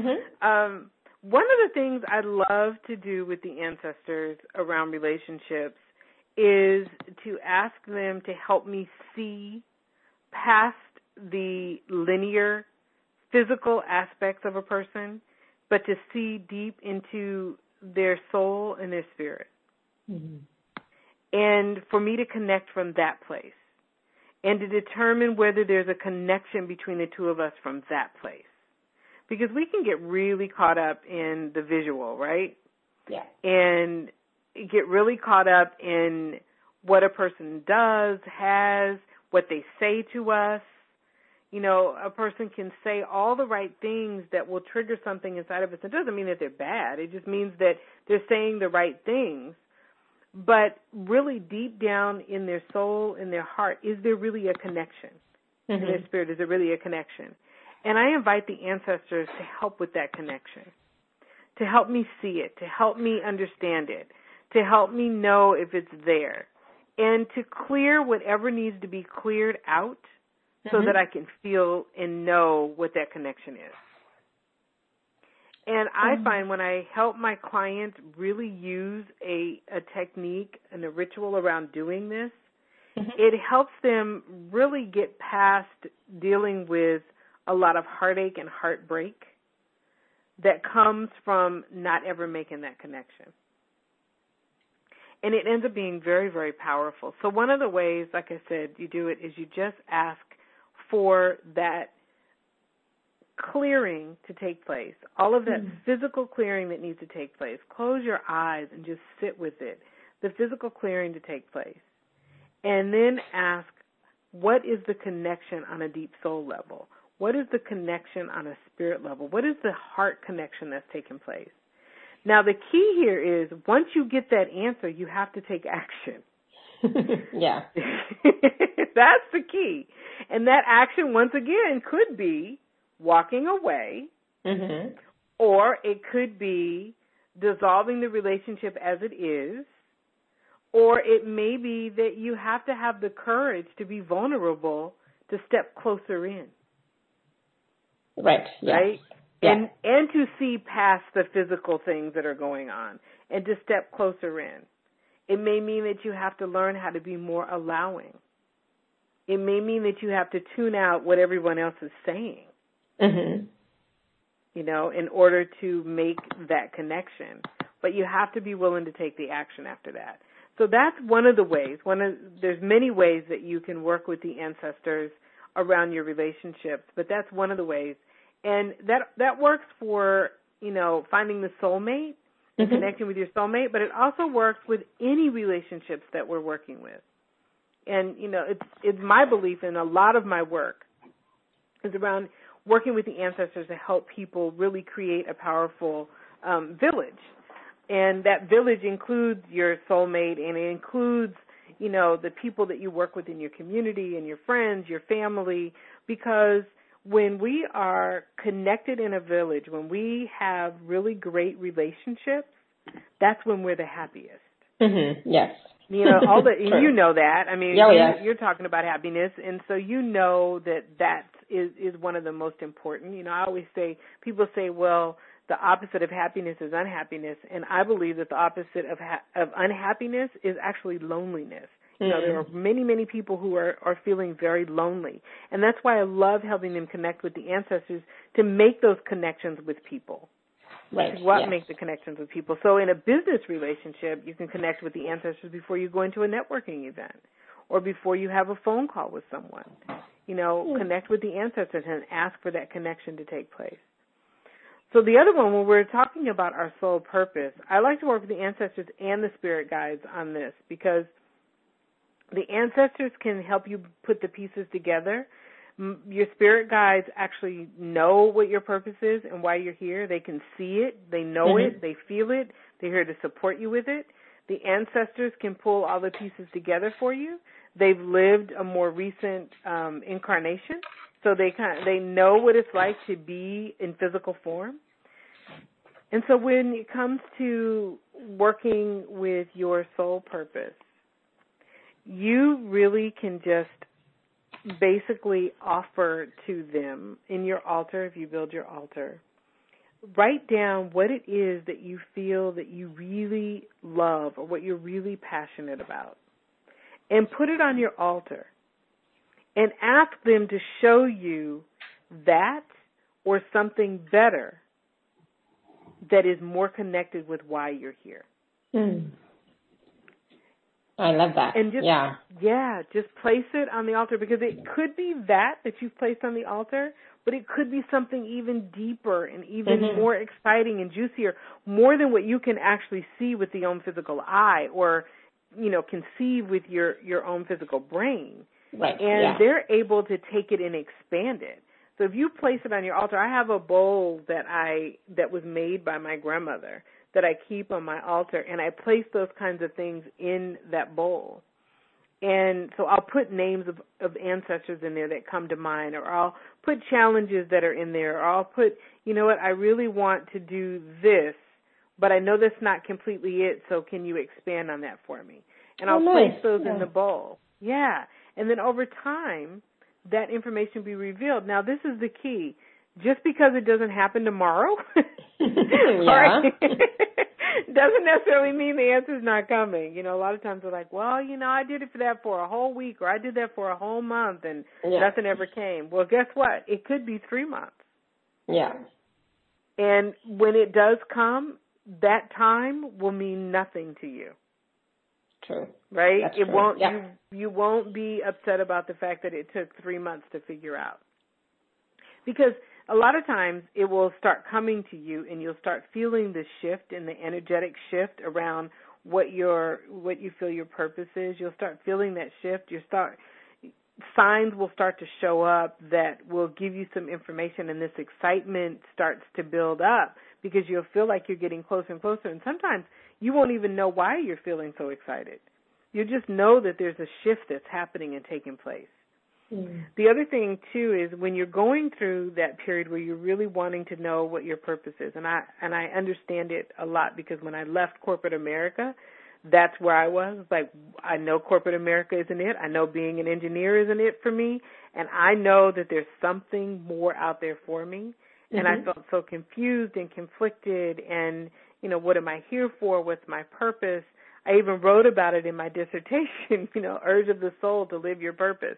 One of the things I love to do with the ancestors around relationships is to ask them to help me see past the linear physical aspects of a person, but to see deep into their soul and their spirit. And for me to connect from that place and to determine whether there's a connection between the two of us from that place. Because we can get really caught up in the visual, right? Yeah. And get really caught up in what a person does, has, what they say to us. You know, a person can say all the right things that will trigger something inside of us. It doesn't mean that they're bad. It just means that they're saying the right things. But really deep down in their soul, in their heart, is there really a connection? In their spirit, is there really a connection? And I invite the ancestors to help with that connection, to help me see it, to help me understand it, to help me know if it's there, and to clear whatever needs to be cleared out so that I can feel and know what that connection is. And I find when I help my clients really use a technique and a ritual around doing this, it helps them really get past dealing with a lot of heartache and heartbreak that comes from not ever making that connection. And it ends up being very, very powerful. So one of the ways, like I said, you do it is you just ask for that clearing to take place, all of that physical clearing that needs to take place. Close your eyes and just sit with it, the physical clearing to take place. And then ask, what is the connection on a deep soul level? What is the connection on a spirit level? What is the heart connection that's taking place? Now, the key here is once you get that answer, you have to take action. Yeah. That's the key. And that action, once again, could be walking away, or it could be dissolving the relationship as it is, or it may be that you have to have the courage to be vulnerable to step closer in. Right. Yes. Right? Yeah. And to see past the physical things that are going on and to step closer in. It may mean that you have to learn how to be more allowing. It may mean that you have to tune out what everyone else is saying, you know, in order to make that connection. But you have to be willing to take the action after that. So that's one of the ways. There's many ways that you can work with the ancestors around your relationships, but that's one of the ways. And that works for, you know, finding the soulmate and connecting with your soulmate, but it also works with any relationships that we're working with. And, you know, it's my belief, and a lot of my work is around working with the ancestors to help people really create a powerful village. And that village includes your soulmate, and it includes, you know, the people that you work with in your community and your friends, your family, because when we are connected in a village, when we have really great relationships, that's when we're the happiest. Yes. You know, you know that. I mean, you're talking about happiness, and so you know that is one of the most important. You know, I always say, people say, well, the opposite of happiness is unhappiness, and I believe that the opposite of unhappiness is actually loneliness. You know, there are many, many people who are feeling very lonely, and that's why I love helping them connect with the ancestors to make those connections with people. Right. What makes the connections with people? So in a business relationship, you can connect with the ancestors before you go into a networking event or before you have a phone call with someone. You know, connect with the ancestors and ask for that connection to take place. So the other one, when we're talking about our soul purpose, I like to work with the ancestors and the spirit guides on this because the ancestors can help you put the pieces together. Your spirit guides actually know what your purpose is and why you're here. They can see it. They know it. They feel it. They're here to support you with it. The ancestors can pull all the pieces together for you. They've lived a more recent incarnation, so they know what it's like to be in physical form. And so when it comes to working with your soul purpose, you really can just basically offer to them in your altar, if you build your altar, write down what it is that you feel that you really love or what you're really passionate about, and put it on your altar and ask them to show you that or something better that is more connected with why you're here. I love that. And just place it on the altar, because it could be that you've placed on the altar, but it could be something even deeper and even more exciting and juicier, more than what you can actually see with the own physical eye or, you know, conceive with your own physical brain. Right. And they're able to take it and expand it. So if you place it on your altar, I have a bowl that was made by my grandmother that I keep on my altar, and I place those kinds of things in that bowl. And so I'll put names of ancestors in there that come to mind, or I'll put challenges that are in there, or I'll put, you know what, I really want to do this, but I know that's not completely it, so can you expand on that for me? And I'll place those in the bowl. Yeah. And then over time, that information will be revealed. Now, this is the key. Just because it doesn't happen tomorrow doesn't necessarily mean the answer's not coming. You know, a lot of times we're like, well, you know, I did it for that for a whole week, or I did that for a whole month, and nothing ever came. Well, guess what? It could be 3 months. Yeah. And when it does come, that time will mean nothing to you. True. Right? That's it true. won't. Yeah. You won't be upset about the fact that it took 3 months to figure out, because a lot of times it will start coming to you, and you'll start feeling the shift and the energetic shift around what you feel your purpose is. You'll start feeling that shift. Signs will start to show up that will give you some information, and this excitement starts to build up because you'll feel like you're getting closer and closer. And sometimes you won't even know why you're feeling so excited. You just know that there's a shift that's happening and taking place. Mm. The other thing, too, is when you're going through that period where you're really wanting to know what your purpose is, and I understand it a lot, because when I left corporate America, that's where I was. Like, I know corporate America isn't it. I know being an engineer isn't it for me, and I know that there's something more out there for me. Mm-hmm. And I felt so confused and conflicted, and, you know, what am I here for? What's my purpose? I even wrote about it in my dissertation, you know, Urge of the Soul to Live Your Purpose.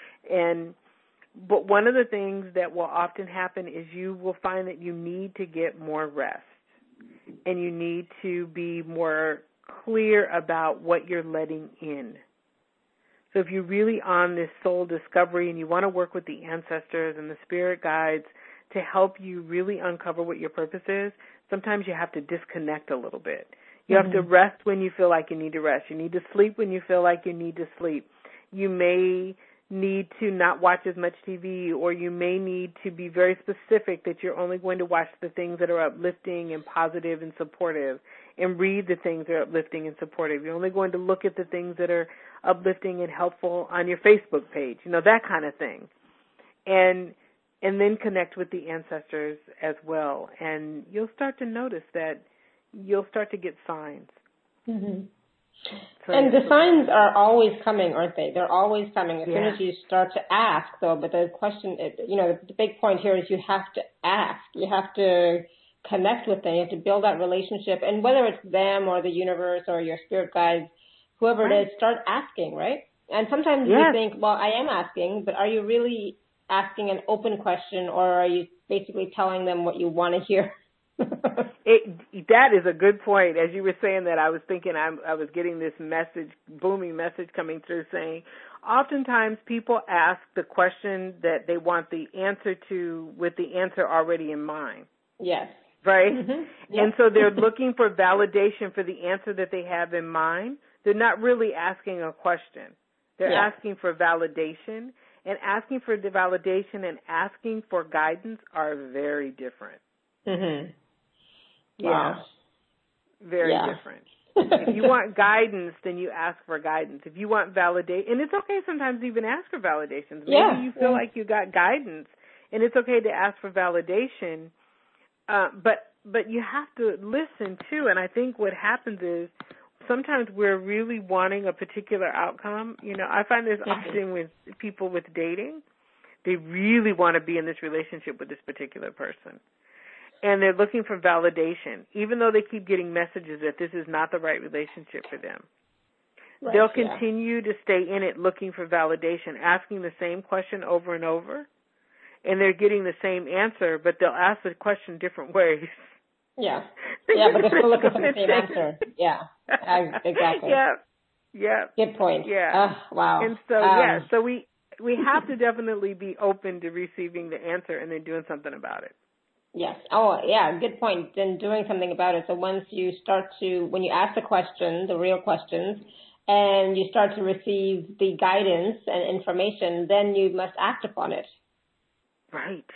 But one of the things that will often happen is you will find that you need to get more rest, and you need to be more clear about what you're letting in. So if you're really on this soul discovery and you want to work with the ancestors and the spirit guides to help you really uncover what your purpose is, sometimes you have to disconnect a little bit. You have to rest when you feel like you need to rest. You need to sleep when you feel like you need to sleep. You may need to not watch as much TV, or you may need to be very specific that you're only going to watch the things that are uplifting and positive and supportive, and read the things that are uplifting and supportive. You're only going to look at the things that are uplifting and helpful on your Facebook page, you know, that kind of thing. And then connect with the ancestors as well. And you'll start to notice that you'll start to get signs. Mm-hmm. So, and the signs are always coming, aren't they? They're always coming as soon as you start to ask, though. But the question, you know, the big point here is you have to ask. You have to connect with them. You have to build that relationship. And whether it's them or the universe or your spirit guides, whoever it is, start asking, right? And sometimes you think, well, I am asking, but are you really asking an open question, or are you basically telling them what you want to hear? That is a good point. As you were saying that, I was thinking I was getting this message, booming message coming through saying, oftentimes people ask the question that they want the answer to with the answer already in mind. Yes. Right? Mm-hmm. Yep. And so they're looking for validation for the answer that they have in mind. They're not really asking a question. They're asking for validation. And asking for the validation and asking for guidance are very different. Mm-hmm. Wow. Yeah. Very different. If you want guidance, then you ask for guidance. If you want validation, and it's okay sometimes to even ask for validations. Maybe you feel like you got guidance, and it's okay to ask for validation, but you have to listen too. And I think what happens is sometimes we're really wanting a particular outcome. You know, I find this often with people with dating. They really want to be in this relationship with this particular person. And they're looking for validation, even though they keep getting messages that this is not the right relationship for them. Right, they'll continue to stay in it looking for validation, asking the same question over and over, and they're getting the same answer, but they'll ask the question different ways. Yeah. Yeah, but they're still looking for the same answer. Yeah, exactly. Yeah. Good point. Yeah. Wow. And so, so we have to definitely be open to receiving the answer and then doing something about it. Yes. Oh, yeah, good point. Then doing something about it. So once you start to, when you ask the question, the real questions, and you start to receive the guidance and information, then you must act upon it. Right.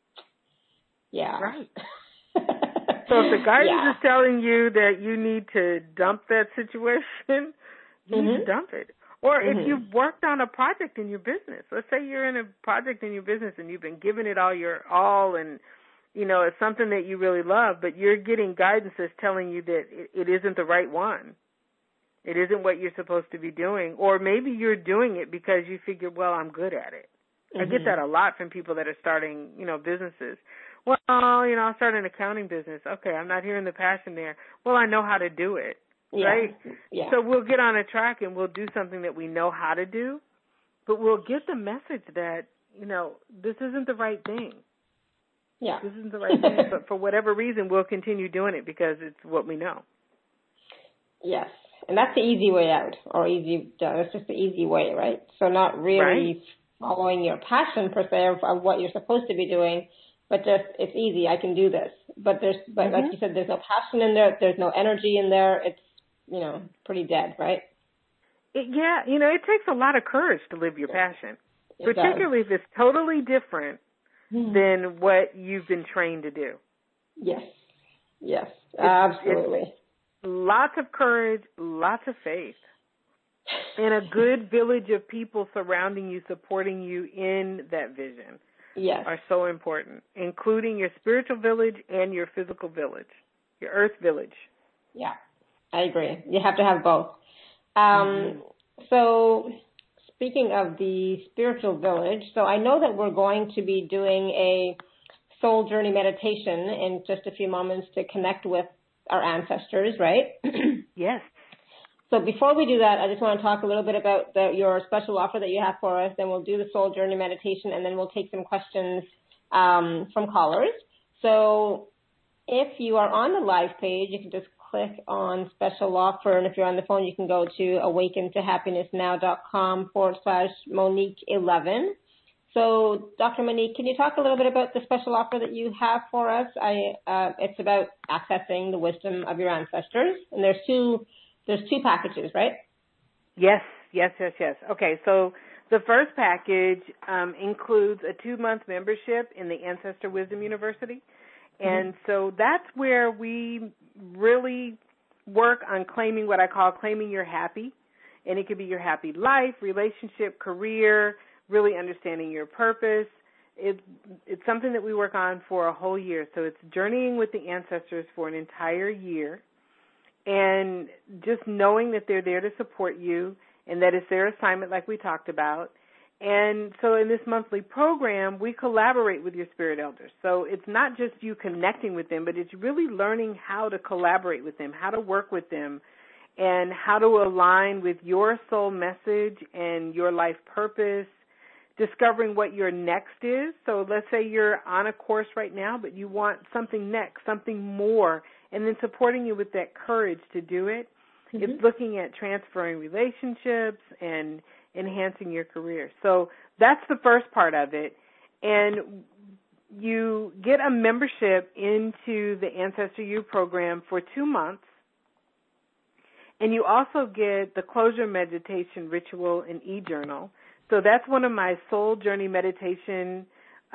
Yeah. Right. So if the guidance is telling you that you need to dump that situation, you need to dump it. Or if you've worked on a project in your business, let's say you're in a project in your business and you've been giving it all and you know, it's something that you really love, but you're getting guidance that's telling you that it isn't the right one. It isn't what you're supposed to be doing. Or maybe you're doing it because you figure, well, I'm good at it. I get that a lot from people that are starting, you know, businesses Well, I'll start an accounting business. Okay, I'm not hearing the passion there. Well, I know how to do it, right? Yeah. So we'll get on a track and we'll do something that we know how to do, but we'll get the message that, this isn't the right thing. Yeah. This isn't the right thing, but for whatever reason, we'll continue doing it because it's what we know. Yes. And that's the easy way out, or it's just the easy way, right? So not really following your passion per se of what you're supposed to be doing, but just, it's easy, I can do this. But like you said, there's no passion in there, there's no energy in there, it's, pretty dead, right? It takes a lot of courage to live your passion, particularly if it's totally different than what you've been trained to do. Yes, absolutely. It's lots of courage, lots of faith, and a good village of people surrounding you, supporting you in that vision are so important, including your spiritual village and your physical village, your earth village. Yeah, I agree. You have to have both. So speaking of the spiritual village, so I know that we're going to be doing a soul journey meditation in just a few moments to connect with our ancestors, right? Yes. So before we do that, I just want to talk a little bit about your special offer that you have for us. Then we'll do the soul journey meditation, and then we'll take some questions from callers. So if you are on the live page, you can just click on special offer. And if you're on the phone, you can go to awakentohappinessnow.com/Monique11. So, Dr. Monique, can you talk a little bit about the special offer that you have for us? It's about accessing the wisdom of your ancestors, and there's two packages, right? Yes. Okay, so the first package includes a 2-month membership in the Ancestor Wisdom University, and so that's where we really work on claiming what I call claiming your happy, and it could be your happy life, relationship, career, really understanding your purpose. It's something that we work on for a whole year. So it's journeying with the ancestors for an entire year and just knowing that they're there to support you and that it's their assignment like we talked about. And so in this monthly program, we collaborate with your spirit elders. So it's not just you connecting with them, but it's really learning how to collaborate with them, how to work with them, and how to align with your soul message and your life purpose, discovering what your next is. So let's say you're on a course right now, but you want something next, something more, and then supporting you with that courage to do it. It's looking at transferring relationships and enhancing your career. So that's the first part of it. And you get a membership into the Ancestor U program for 2 months. And you also get the closure meditation ritual and e-journal. So that's one of my soul journey meditation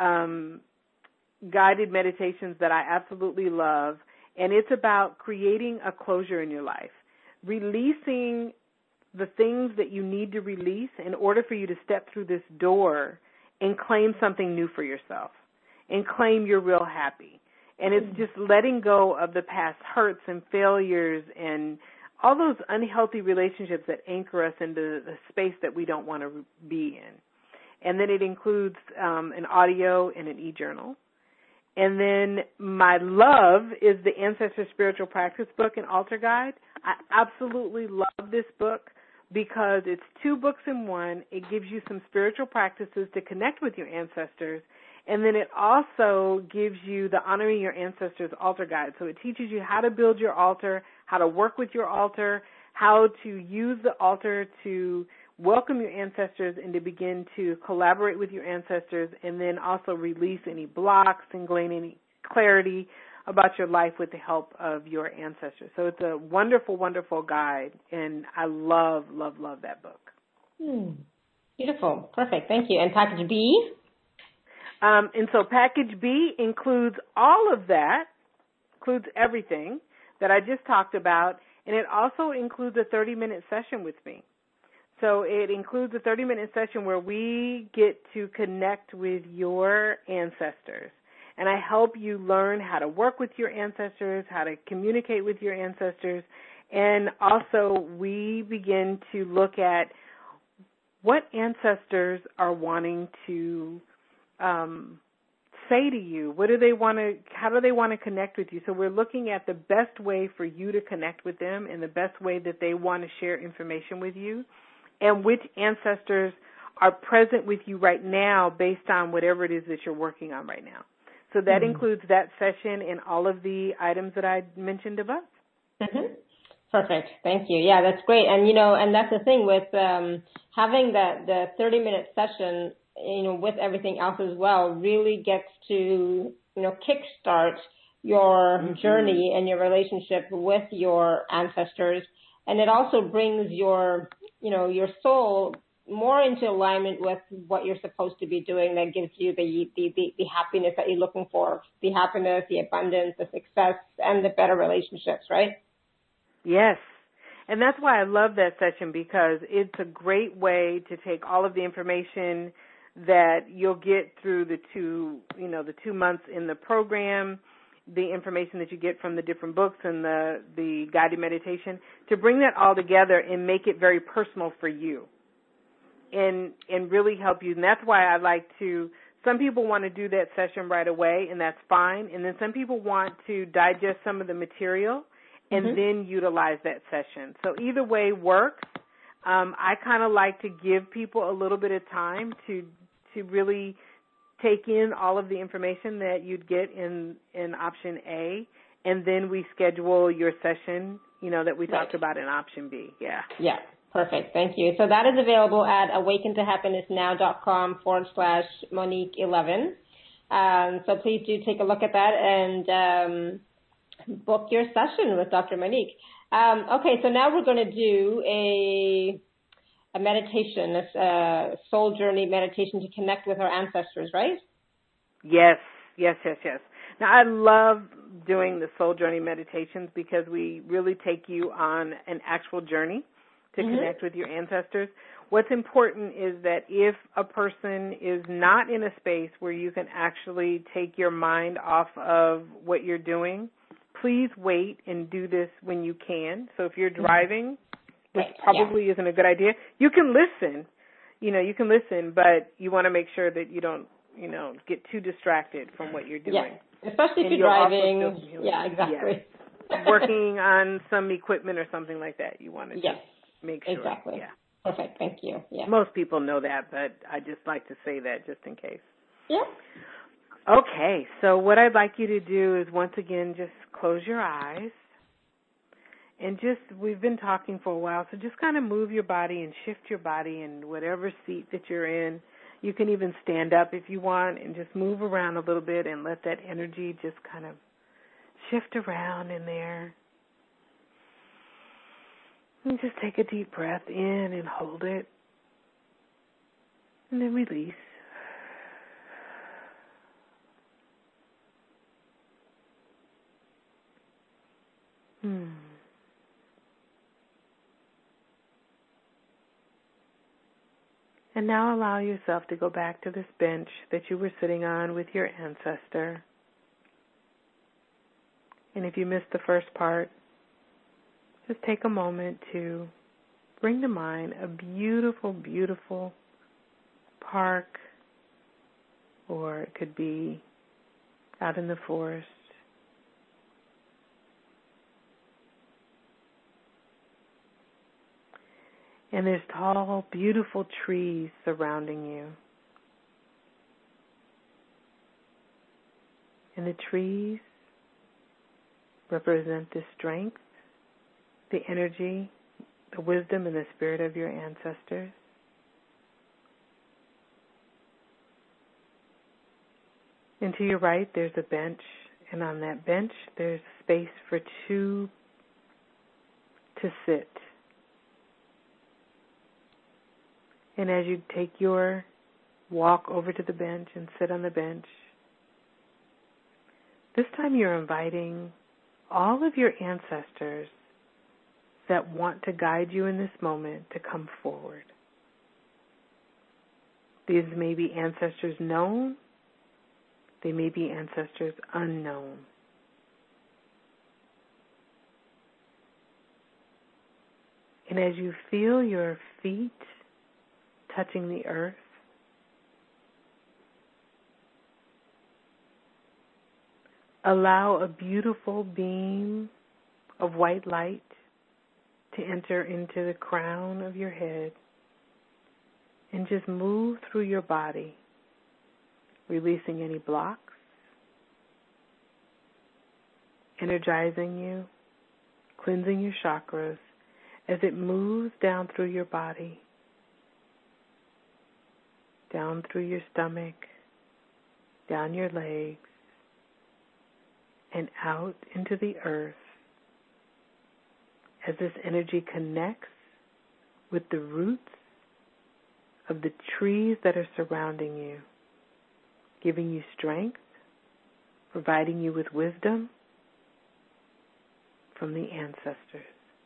guided meditations that I absolutely love. And it's about creating a closure in your life, releasing the things that you need to release in order for you to step through this door and claim something new for yourself and claim you're real happy. And it's just letting go of the past hurts and failures and all those unhealthy relationships that anchor us into the space that we don't want to be in. And then it includes an audio and an e-journal. And then my love is the Ancestor Spiritual Practice Book and Altar Guide. I absolutely love this book because it's 2 books in one. It gives you some spiritual practices to connect with your ancestors. And then it also gives you the Honoring Your Ancestors Altar Guide. So it teaches you how to build your altar, how to work with your altar, how to use the altar to welcome your ancestors and to begin to collaborate with your ancestors, and then also release any blocks and gain any clarity about your life with the help of your ancestors. So it's a wonderful, wonderful guide, and I love, love, love that book. Beautiful. Perfect. Thank you. And package B? And so package B includes all of that, includes everything that I just talked about, and it also includes a 30-minute session with me. So it includes a 30-minute session where we get to connect with your ancestors. And I help you learn how to work with your ancestors, how to communicate with your ancestors. And also we begin to look at what ancestors are wanting to say to you? What do they want to? How do they want to connect with you? So we're looking at the best way for you to connect with them and the best way that they want to share information with you, and which ancestors are present with you right now based on whatever it is that you're working on right now. So that includes that session and all of the items that I mentioned above. Mm-hmm. Perfect. Thank you. Yeah, that's great. And, and that's the thing with having the 30-minute session, with everything else as well, really gets to, kickstart your journey and your relationship with your ancestors. And it also brings your soul more into alignment with what you're supposed to be doing. That gives you the happiness that you're looking for, the happiness, the abundance, the success, and the better relationships, right? Yes. And that's why I love that session, because it's a great way to take all of the information that you'll get through the 2 months in the program, the information that you get from the different books and the guided meditation, to bring that all together and make it very personal for you and really help you. And that's why I like to, some people want to do that session right away, and that's fine. And then some people want to digest some of the material and then utilize that session. So either way works. I kind of like to give people a little bit of time to really take in all of the information that you'd get in option A, and then we schedule your session, that we talked about in option B. Yeah. Yeah. Perfect. Thank you. So that is available at awakentohappinessnow.com/Monique11. So please do take a look at that and book your session with Dr. Monique. Okay, so now we're going to do a meditation, a soul journey meditation to connect with our ancestors, right? Yes. Now, I love doing the soul journey meditations because we really take you on an actual journey to connect with your ancestors. What's important is that if a person is not in a space where you can actually take your mind off of what you're doing, please wait and do this when you can. So if you're driving, which probably isn't a good idea, you can listen. But you want to make sure that you don't, get too distracted from what you're doing. Yeah, especially if you're driving. Yeah, exactly. Yes. Working on some equipment or something like that, you want to make sure. Exactly. Yeah. Perfect. Thank you. Yeah. Most people know that, but I just like to say that just in case. Yeah. Okay, so what I'd like you to do is once again just close your eyes and we've been talking for a while, so just kind of move your body and shift your body in whatever seat that you're in. You can even stand up if you want and just move around a little bit and let that energy just kind of shift around in there. And just take a deep breath in and hold it, and then release. And now allow yourself to go back to this bench that you were sitting on with your ancestor. And if you missed the first part, just take a moment to bring to mind a beautiful, beautiful park, or it could be out in the forest. And there's tall, beautiful trees surrounding you. And the trees represent the strength, the energy, the wisdom, and the spirit of your ancestors. And to your right, there's a bench. And on that bench, there's space for two to sit. And as you take your walk over to the bench and sit on the bench, this time you're inviting all of your ancestors that want to guide you in this moment to come forward. These may be ancestors known. They may be ancestors unknown. And as you feel your feet touching the earth, Allow a beautiful beam of white light to enter into the crown of your head and just move through your body, releasing any blocks, energizing you, cleansing your chakras as it moves down through your body, down through your stomach, down your legs, and out into the earth as this energy connects with the roots of the trees that are surrounding you, giving you strength, providing you with wisdom from the ancestors.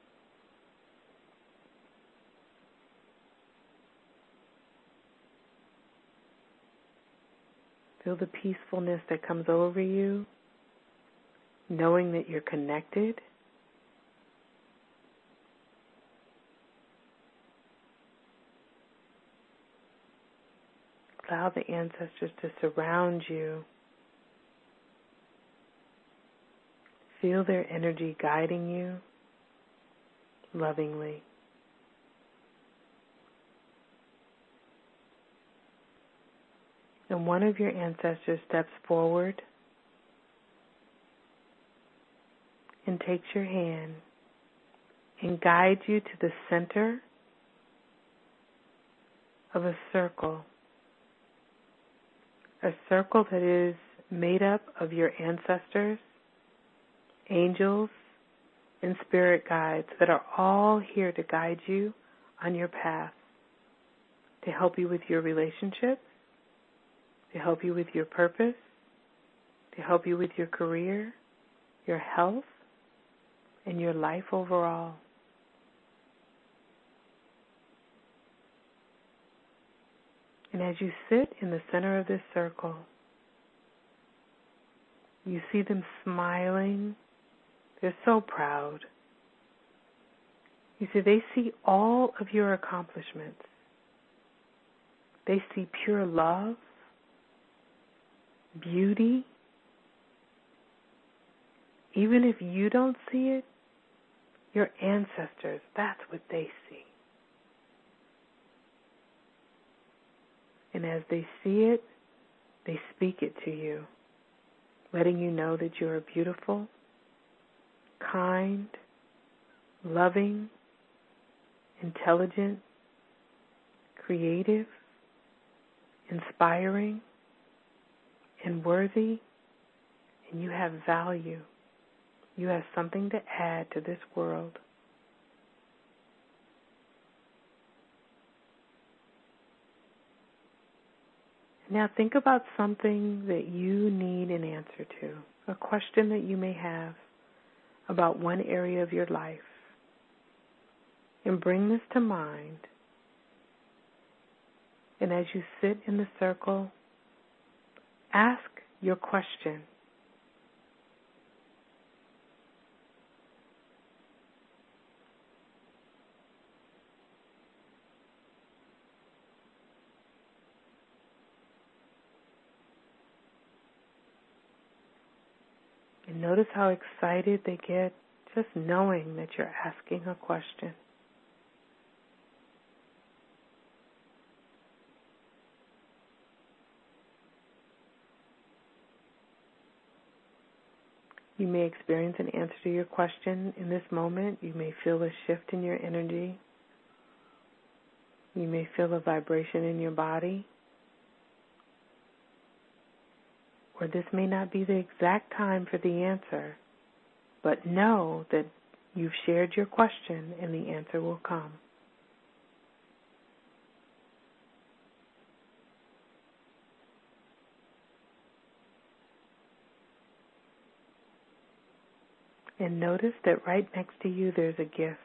Feel the peacefulness that comes over you, knowing that you're connected. Allow the ancestors to surround you. Feel their energy guiding you lovingly. And one of your ancestors steps forward and takes your hand and guides you to the center of a circle that is made up of your ancestors, angels, and spirit guides that are all here to guide you on your path, to help you with your relationships, to help you with your purpose, to help you with your career, your health, and your life overall. And as you sit in the center of this circle, you see them smiling. They're so proud. You see, they see all of your accomplishments. They see pure love, beauty. Even if you don't see it, your ancestors, that's what they see. And as they see it, they speak it to you, letting you know that you are beautiful, kind, loving, intelligent, creative, inspiring, and worthy, and you have value. You have something to add to this world. Now think about something that you need an answer to, a question that you may have about one area of your life. And bring this to mind. And as you sit in the circle, ask your question. And notice how excited they get just knowing that you're asking a question. You may experience an answer to your question in this moment. You may feel a shift in your energy. You may feel a vibration in your body. Or this may not be the exact time for the answer, but know that you've shared your question and the answer will come. And notice that right next to you there's a gift.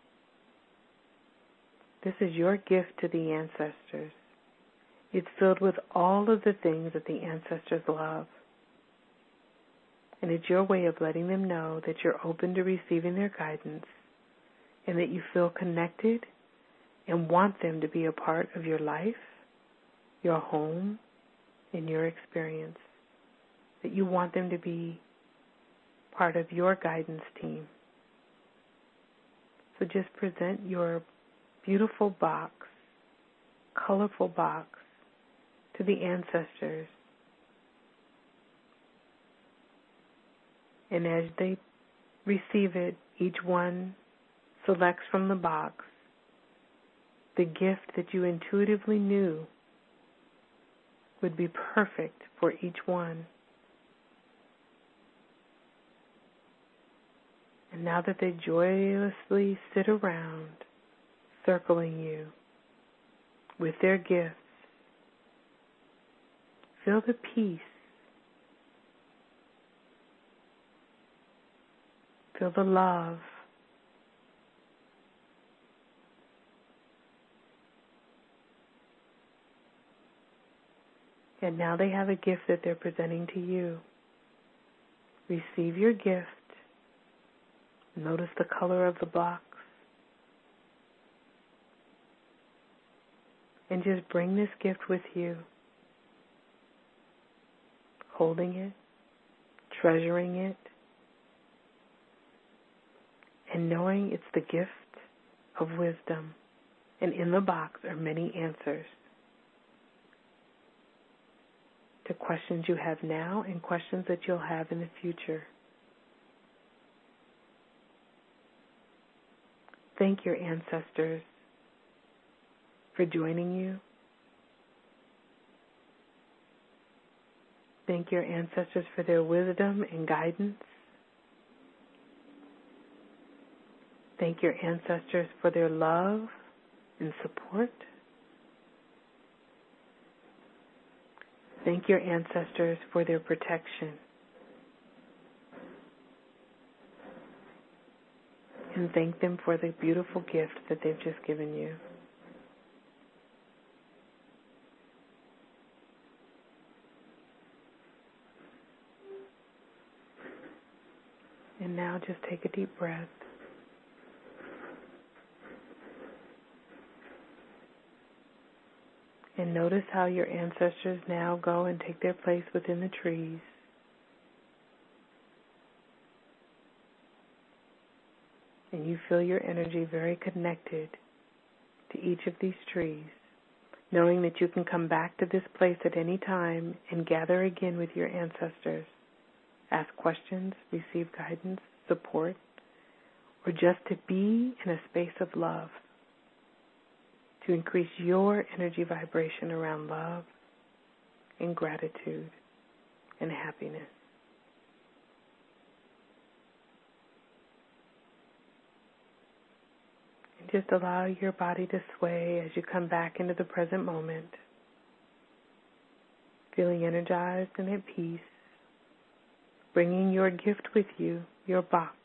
This is your gift to the ancestors. It's filled with all of the things that the ancestors love. And it's your way of letting them know that you're open to receiving their guidance and that you feel connected and want them to be a part of your life, your home, and your experience. That you want them to be part of your guidance team. So just present your beautiful box, colorful box, to the ancestors. And as they receive it, each one selects from the box the gift that you intuitively knew would be perfect for each one. And now that they joyously sit around, circling you with their gifts, feel the peace. Feel the love. And now they have a gift that they're presenting to you. Receive your gift. Notice the color of the box. And just bring this gift with you. Holding it, treasuring it, and knowing it's the gift of wisdom. And in the box are many answers to questions you have now and questions that you'll have in the future. Thank your ancestors for joining you. Thank your ancestors for their wisdom and guidance. Thank your ancestors for their love and support. Thank your ancestors for their protection. And thank them for the beautiful gift that they've just given you. And now just take a deep breath. And notice how your ancestors now go and take their place within the trees. And you feel your energy very connected to each of these trees, knowing that you can come back to this place at any time and gather again with your ancestors. Ask questions, receive guidance, support, or just to be in a space of love, to increase your energy vibration around love and gratitude and happiness. And just allow your body to sway as you come back into the present moment, feeling energized and at peace, bringing your gift with you, your box.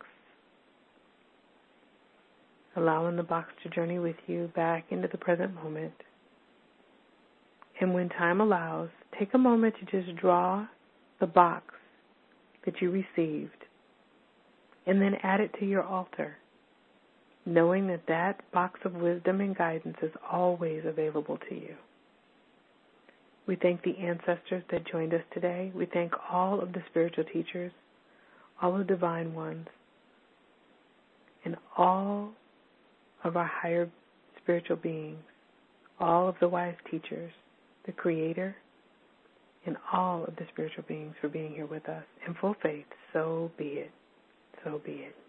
Allowing the box to journey with you back into the present moment. And when time allows, take a moment to just draw the box that you received and then add it to your altar, knowing that that box of wisdom and guidance is always available to you. We thank the ancestors that joined us today. We thank all of the spiritual teachers, all of the divine ones, and all of our higher spiritual beings, all of the wise teachers, the Creator, and all of the spiritual beings for being here with us in full faith. So be it. So be it.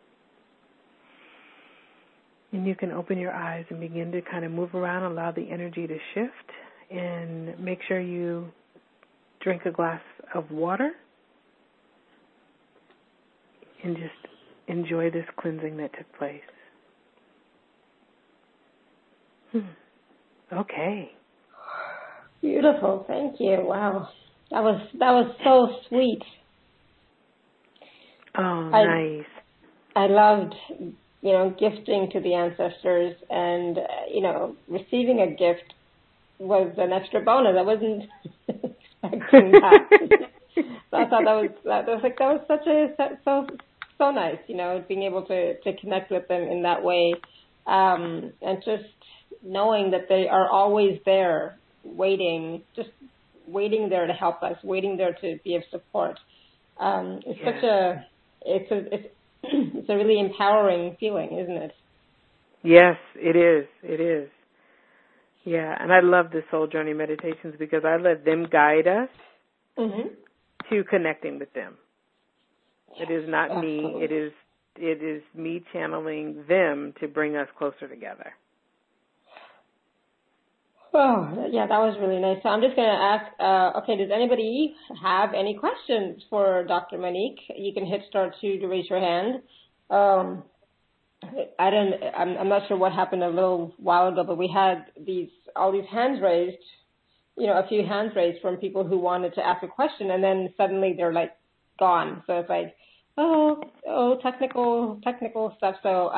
And you can open your eyes and begin to kind of move around, allow the energy to shift, and make sure you drink a glass of water and just enjoy this cleansing that took place. Okay. Beautiful. Thank you. Wow. That was so sweet. Oh, nice. I loved, gifting to the ancestors, and, receiving a gift was an extra bonus. I wasn't expecting that. So I thought that was so nice, being able to connect with them in that way, and just knowing that they are always there, waiting there to help us, waiting there to be of support. It's it's a really empowering feeling, isn't it? Yes, it is. It is. Yeah, and I love the Soul Journey meditations because I let them guide us to connecting with them. It is not Absolutely. me. It is me channeling them to bring us closer together. Oh, yeah, that was really nice. So I'm just going to ask, okay, does anybody have any questions for Dr. Monique? You can hit star 2 to raise your hand. I'm not sure what happened a little while ago, but we had all these hands raised, a few hands raised from people who wanted to ask a question, and then suddenly they're like gone. So it's like, technical stuff. So,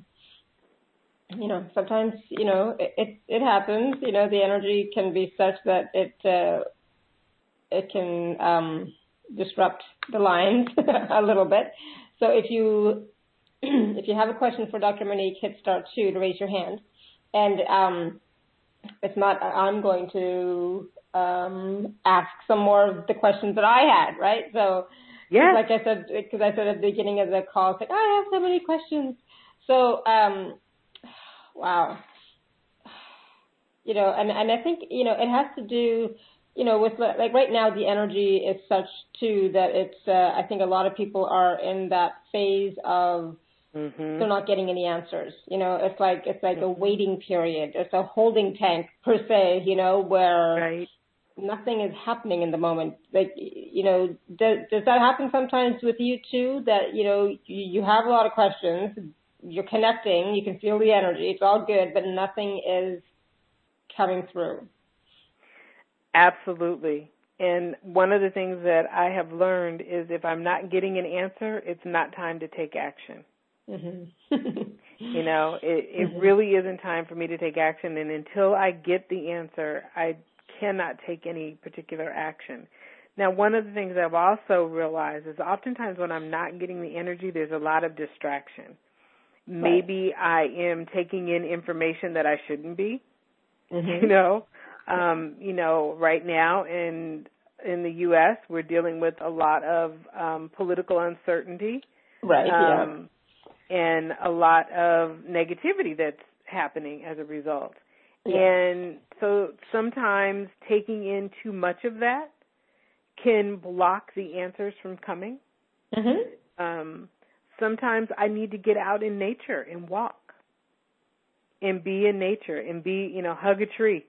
sometimes, it happens, the energy can be such that it can disrupt the lines a little bit. So if you have a question for Dr. Monique, hit star 2 to raise your hand. And if not, I'm going to ask some more of the questions that I had, right? So, yes. Because I said at the beginning of the call, it's like, I have so many questions. So, wow. And I think, it has to do, with, like, right now the energy is such, too, that it's, I think a lot of people are in that phase of they're not getting any answers. It's like a waiting period. It's a holding tank, per se, where nothing is happening in the moment. Like, does that happen sometimes with you, too, that, you have a lot of questions, you're connecting, you can feel the energy, it's all good, but nothing is coming through? Absolutely. And one of the things that I have learned is if I'm not getting an answer, it's not time to take action. It really isn't time for me to take action. And until I get the answer, I cannot take any particular action. Now, one of the things I've also realized is oftentimes when I'm not getting the energy, there's a lot of distraction. Maybe I am taking in information that I shouldn't be. Right now in the U.S., we're dealing with a lot of political uncertainty. And a lot of negativity that's happening as a result. And so sometimes taking in too much of that can block the answers from coming. Sometimes I need to get out in nature and walk and be in nature and be, hug a tree.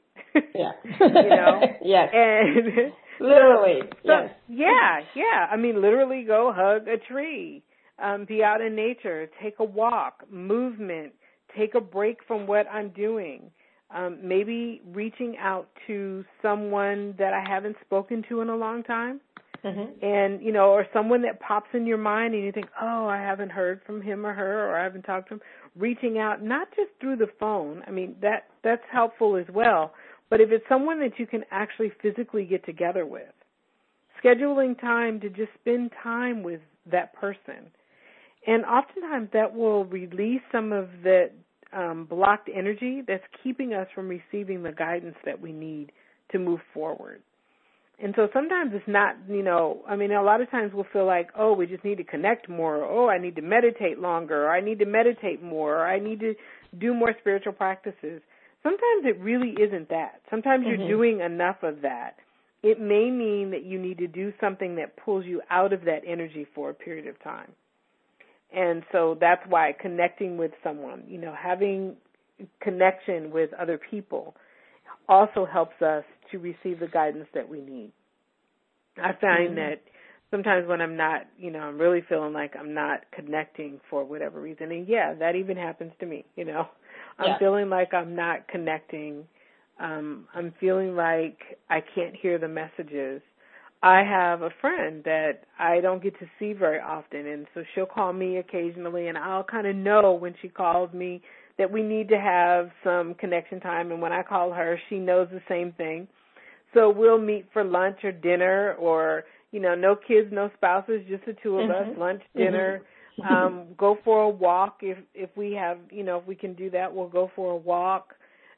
Yes. And literally. Yes. Yeah. I mean, literally go hug a tree. Be out in nature, take a walk, movement, take a break from what I'm doing. Maybe reaching out to someone that I haven't spoken to in a long time. And, or someone that pops in your mind and you think, oh, I haven't heard from him or her, or I haven't talked to him. Reaching out, not just through the phone. I mean, that's helpful as well. But if it's someone that you can actually physically get together with, scheduling time to just spend time with that person. And oftentimes that will release some of the blocked energy that's keeping us from receiving the guidance that we need to move forward. And so sometimes it's not, a lot of times we'll feel like, oh, we just need to connect more, or, oh, I need to meditate longer, or I need to meditate more, or I need to do more spiritual practices. Sometimes it really isn't that. Sometimes you're doing enough of that. It may mean that you need to do something that pulls you out of that energy for a period of time. And so that's why connecting with someone, having connection with other people also helps us to receive the guidance that we need. I find that sometimes when I'm not, I'm really feeling like I'm not connecting for whatever reason. And, that even happens to me, I'm feeling like I'm not connecting. I'm feeling like I can't hear the messages. I have a friend that I don't get to see very often, and so she'll call me occasionally, and I'll kind of know when she calls me that we need to have some connection time, and when I call her, she knows the same thing. So we'll meet for lunch or dinner or, no kids, no spouses, just the two of us, lunch, dinner, go for a walk if we have, if we can do that, we'll go for a walk.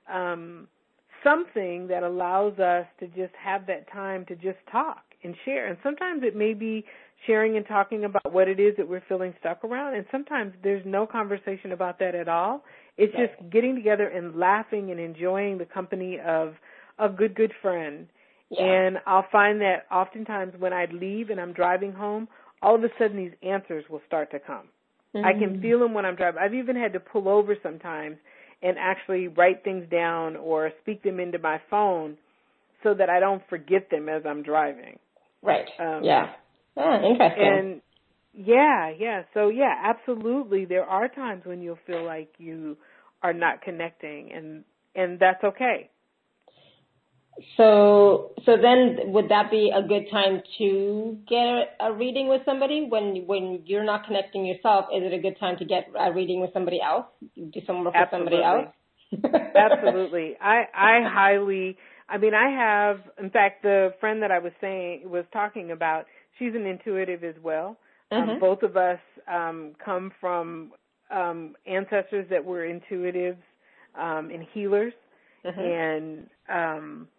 Something that allows us to just have that time to just talk and share. And sometimes it may be sharing and talking about what it is that we're feeling stuck around. And sometimes there's no conversation about that at all. It's just getting together and laughing and enjoying the company of a good friend. Yeah. And I'll find that oftentimes when I leave and I'm driving home, all of a sudden these answers will start to come. Mm-hmm. I can feel them when I'm driving. I've even had to pull over sometimes and actually write things down or speak them into my phone so that I don't forget them as I'm driving. Right. Interesting. And So absolutely. There are times when you'll feel like you are not connecting, and that's okay. So then would that be a good time to get a reading with somebody when you're not connecting yourself? Is it a good time to get a reading with somebody else? Do some work with somebody else? Absolutely. I have, in fact, the friend that I was talking about, she's an intuitive as well. Mm-hmm. Both of us come from ancestors that were intuitives and healers. Mm-hmm.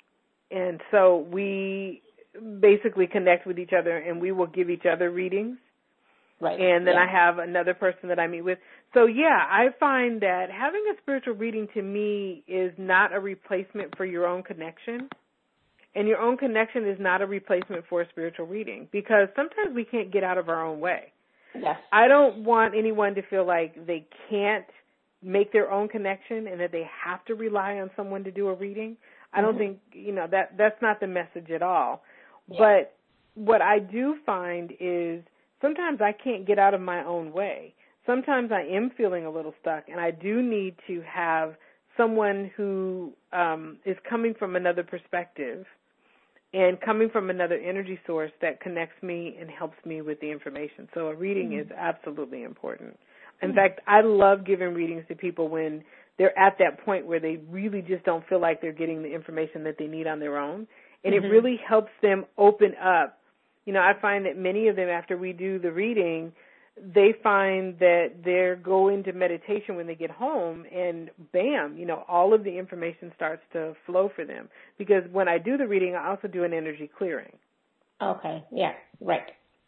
And so we basically connect with each other, and we will give each other readings. Right. And then I have another person that I meet with. So, I find that having a spiritual reading to me is not a replacement for your own connection. And your own connection is not a replacement for a spiritual reading, because sometimes we can't get out of our own way. Yes. I don't want anyone to feel like they can't make their own connection and that they have to rely on someone to do a reading. I don't think, that's not the message at all. Yeah. But what I do find is sometimes I can't get out of my own way. Sometimes I am feeling a little stuck, and I do need to have someone who is coming from another perspective and coming from another energy source that connects me and helps me with the information. So a reading is absolutely important. In fact, I love giving readings to people when they're at that point where they really just don't feel like they're getting the information that they need on their own. And it really helps them open up. I find that many of them, after we do the reading, they find that they go into meditation when they get home, and bam, all of the information starts to flow for them. Because when I do the reading, I also do an energy clearing. Okay, yeah, right.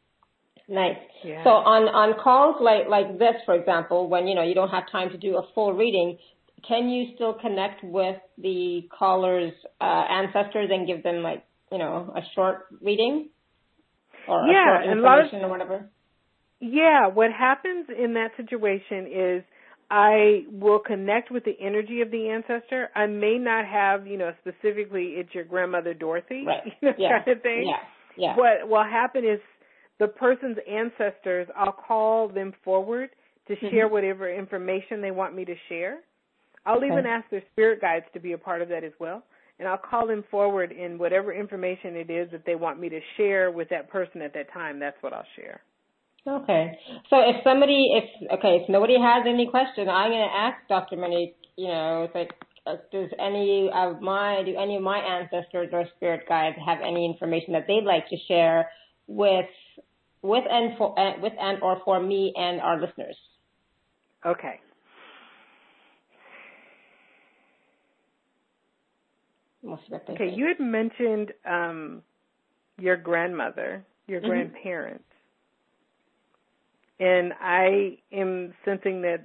Nice. Yeah. So on calls like this, for example, when, you don't have time to do a full reading, can you still connect with the caller's ancestors and give them a short reading or a short information or whatever? Yeah, what happens in that situation is I will connect with the energy of the ancestor. I may not have, specifically it's your grandmother Dorothy, right. kind of thing. Yeah. What will happen is the person's ancestors, I'll call them forward to share whatever information they want me to share. I'll even ask their spirit guides to be a part of that as well. And I'll call them forward in whatever information it is that they want me to share with that person at that time. That's what I'll share. Okay. So if nobody has any question, I'm going to ask Dr. Monique, do any of my ancestors or spirit guides have any information that they'd like to share with for me and our listeners? Okay. Okay, you had mentioned your grandmother, your grandparents, and I am sensing that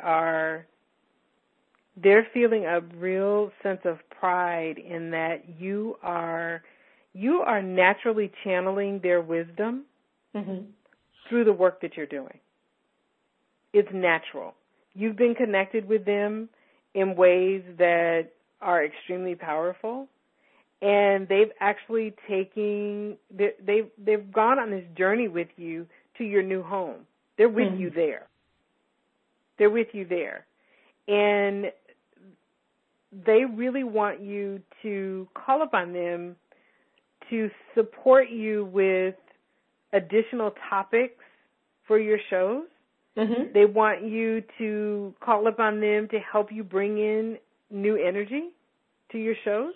they're feeling a real sense of pride in that you are naturally channeling their wisdom through the work that you're doing. It's natural. You've been connected with them in ways that are extremely powerful, and they've actually they've gone on this journey with you to your new home. They're with you there. They're with you there. And they really want you to call upon them to support you with additional topics for your shows. They want you to call upon them to help you bring in new energy to your shows.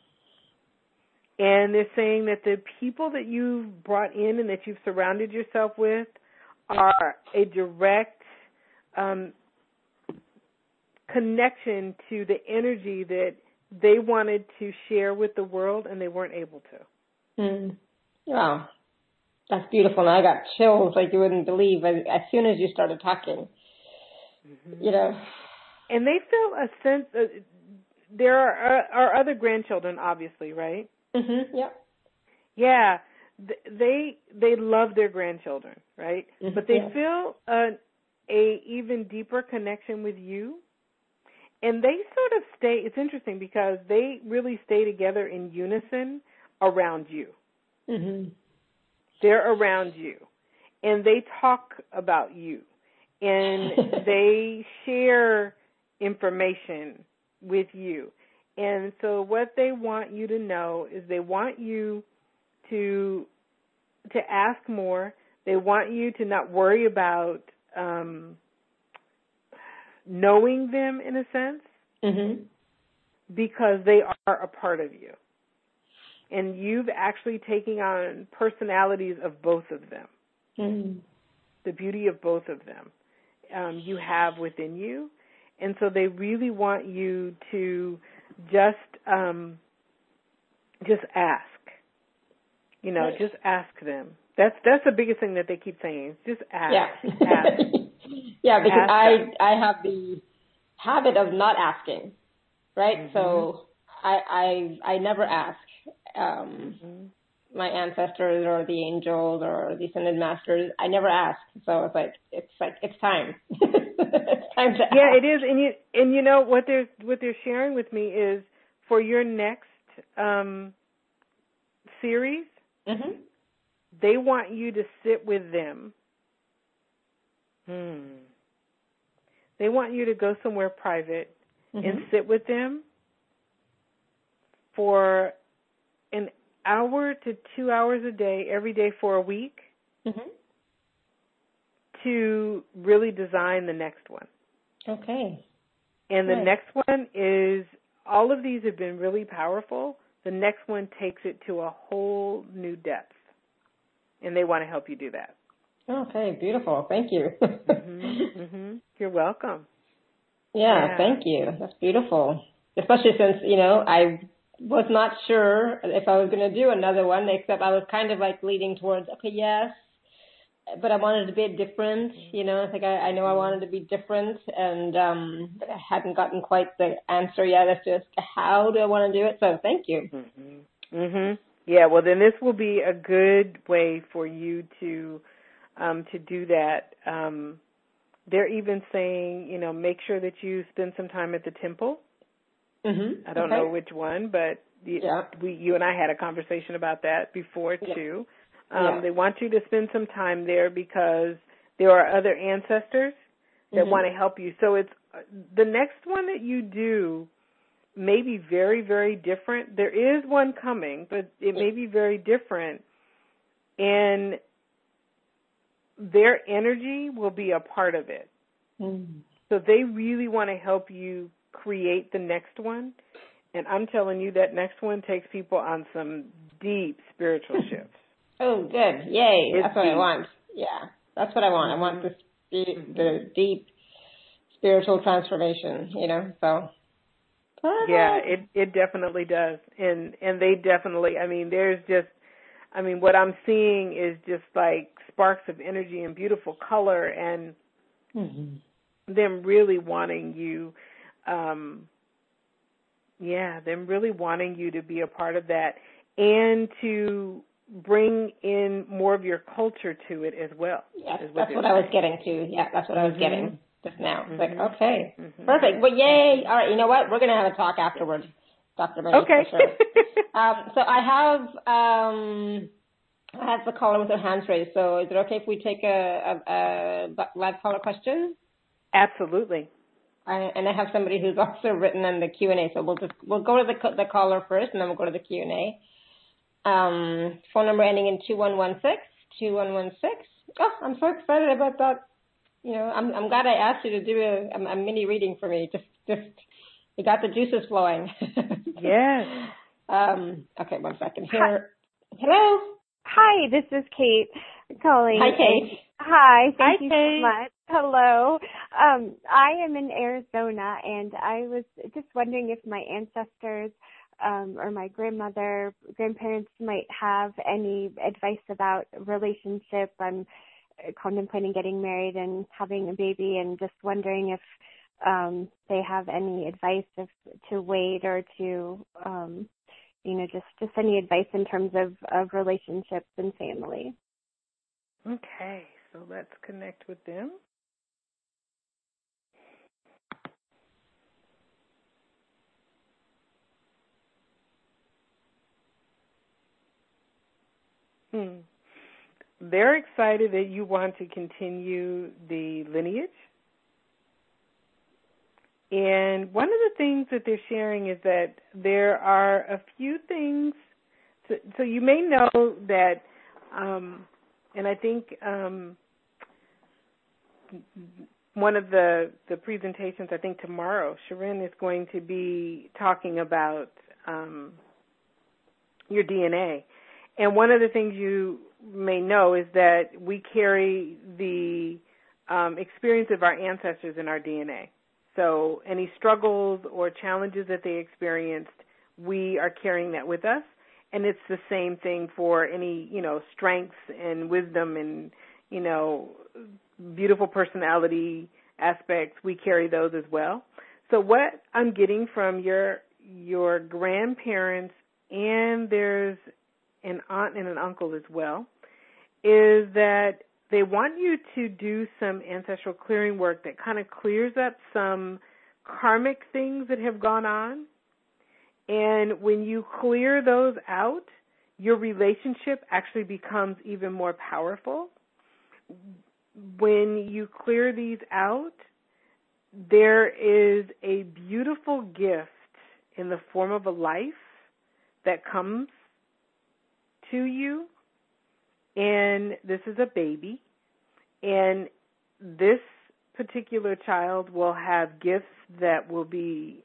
And they're saying that the people that you've brought in and that you've surrounded yourself with are a direct connection to the energy that they wanted to share with the world and they weren't able to. Wow. That's beautiful. And I got chills like you wouldn't believe as soon as you started talking. You know. And they feel a sense of, there are other grandchildren, obviously, right? Yeah. Yeah. They love their grandchildren, right? But they feel a even deeper connection with you. And they sort of stay, it's interesting because they really stay together in unison around you. They're around you. And they talk about you. And they share information with you. And so what they want you to know is they want you to ask more. They want you to not worry about knowing them in a sense, because they are a part of you. And you've actually taken on personalities of both of them, the beauty of both of them you have within you. And so they really want you to just ask. You know, just ask them. That's the biggest thing that they keep saying. Just ask. Yeah. Ask. Yeah, because ask I have the habit of not asking, right? So I never ask my ancestors or the angels or the ascended masters. I never ask. So it's time. It's time to ask. Yeah, it is. And you know what they're sharing with me is for your next series, they want you to sit with them. They want you to go somewhere private and sit with them for an hour to 2 hours a day, every day for a week, to really design the next one. Okay. And the next one is, all of these have been really powerful. The next one takes it to a whole new depth. And they want to help you do that. Okay, beautiful. Thank you. You're welcome. Yeah, thank you. That's beautiful. Especially since, I was not sure if I was going to do another one, except I was kind of like leading towards, okay, yes, but I wanted to be different, It's like I know I wanted to be different, and I hadn't gotten quite the answer yet as to how do I want to do it. So thank you. Yeah, well, then this will be a good way for you to do that. They're even saying, make sure that you spend some time at the temple. I don't know which one, but you and I had a conversation about that before too. They want you to spend some time there because there are other ancestors that want to help you. So it's the next one that you do may be very, very different. There is one coming, but it may be very different. And their energy will be a part of it. So they really want to help you create the next one. And I'm telling you, that next one takes people on some deep spiritual shifts. Oh, good. Yay. That's what I want. Yeah, that's what I want. I want the deep spiritual transformation, so. Yeah, it definitely does. And they definitely, what I'm seeing is just like sparks of energy and beautiful color, and them really wanting you, them really wanting you to be a part of that and to bring in more of your culture to it as well. Yes, that's what I was getting to. Yeah, that's what I was getting just now. It's like, okay, perfect. Well, yay. All right, you know what? We're going to have a talk afterwards, Dr. May. Okay. For sure. So I have the caller with their hands raised. So is it okay if we take a live caller question? Absolutely. And I have somebody who's also written in the Q&A. So we'll go to the caller first, and then we'll go to the Q&A. Phone number ending in 2116. Oh, I'm so excited about that. I'm glad I asked you to do a mini reading for me. Just you got the juices flowing. Yes. Okay, 1 second here. Hello. Hi, this is Kate calling. Hi, Kate. Hi, thank you Kate. so much. Hello. I am in Arizona, and I was just wondering if my ancestors or my grandparents might have any advice about relationship. I'm contemplating getting married and having a baby, and just wondering if they have any advice to wait or to, just any advice in terms of relationships and family. Okay, so let's connect with them. They're excited that you want to continue the lineage. And one of the things that they're sharing is that there are a few things. So you may know that, and I think one of the presentations, I think tomorrow, Sharon is going to be talking about your DNA. And one of the things you may know is that we carry the experience of our ancestors in our DNA. So any struggles or challenges that they experienced, we are carrying that with us. And it's the same thing for any, strengths and wisdom and, beautiful personality aspects. We carry those as well. So what I'm getting from your grandparents, and there's an aunt and an uncle as well, is that they want you to do some ancestral clearing work that kind of clears up some karmic things that have gone on. And when you clear those out, your relationship actually becomes even more powerful. When you clear these out, there is a beautiful gift in the form of a life that comes to you. And this is a baby, and this particular child will have gifts that will be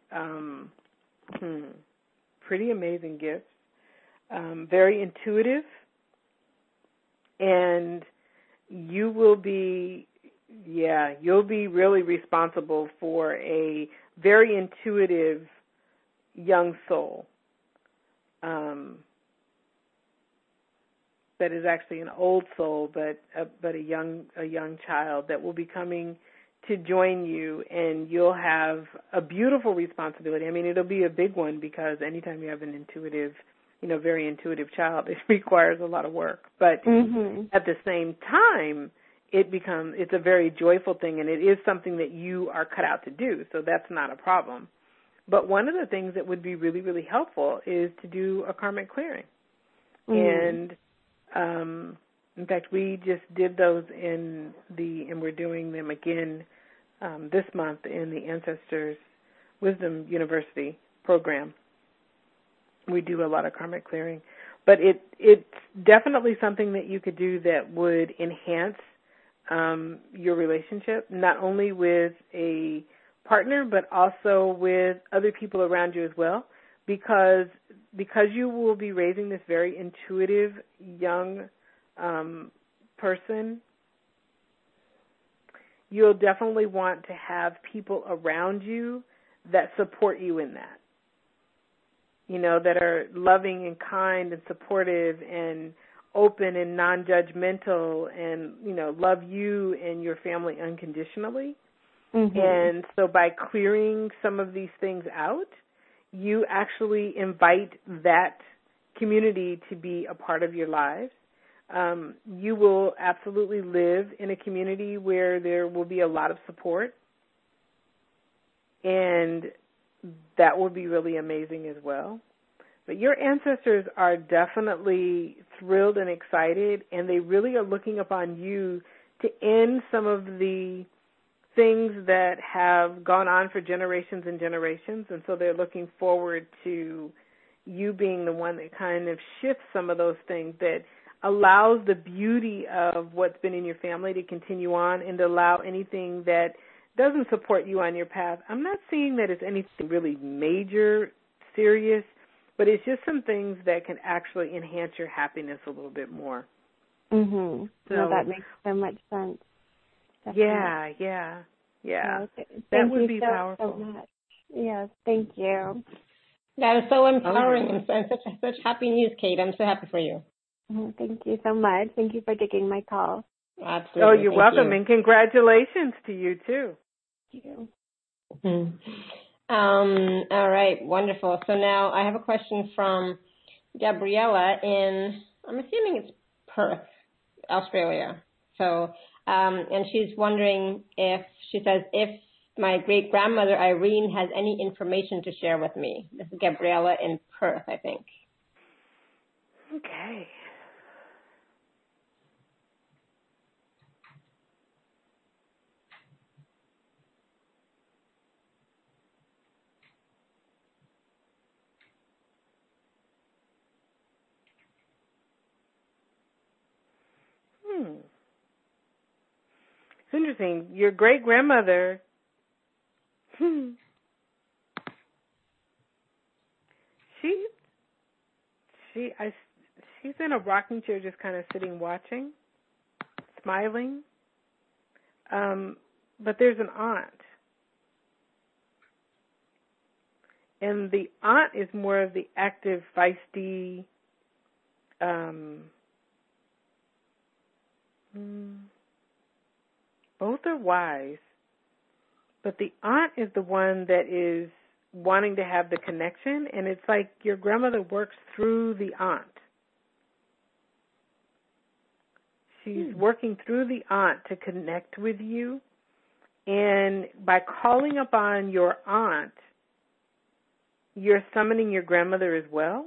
pretty amazing gifts, very intuitive, and you'll be really responsible for a very intuitive young soul. That is actually an old soul, but a young child that will be coming to join you, and you'll have a beautiful responsibility. I mean, it'll be a big one because anytime you have an intuitive, very intuitive child, it requires a lot of work. But at the same time, it's a very joyful thing, and it is something that you are cut out to do. So that's not a problem. But one of the things that would be really, really helpful is to do a karmic clearing, and in fact, we just did those and we're doing them again this month in the Ancestors Wisdom University program. We do a lot of karmic clearing, but it's definitely something that you could do that would enhance your relationship, not only with a partner, but also with other people around you as well. Because you will be raising this very intuitive young person, you'll definitely want to have people around you that support you in that, that are loving and kind and supportive and open and non-judgmental and, love you and your family unconditionally. And so by clearing some of these things out, you actually invite that community to be a part of your lives. You will absolutely live in a community where there will be a lot of support, and that will be really amazing as well. But your ancestors are definitely thrilled and excited, and they really are looking upon you to end some of the things that have gone on for generations and generations, and so they're looking forward to you being the one that kind of shifts some of those things, that allows the beauty of what's been in your family to continue on and to allow anything that doesn't support you on your path. I'm not seeing that it's anything really major, serious, but it's just some things that can actually enhance your happiness a little bit more. So that makes so much sense. Definitely. Yeah. That would be powerful. So much. Yes, thank you. That is so empowering and such happy news, Kate. I'm so happy for you. Thank you so much. Thank you for taking my call. Absolutely. Oh, you're Thank welcome, you. and congratulations to you, too. Thank you. All right, wonderful. So now I have a question from Gabriella in, I'm assuming it's Perth, Australia. So, and she's wondering if my great-grandmother Irene has any information to share with me. This is Gabriella in Perth, I think. Okay. It's interesting. Your great-grandmother, she's in a rocking chair just kind of sitting watching, smiling. But there's an aunt. And the aunt is more of the active, feisty, both are wise, but the aunt is the one that is wanting to have the connection, and it's like your grandmother works through the aunt. She's working through the aunt to connect with you, and by calling upon your aunt, you're summoning your grandmother as well.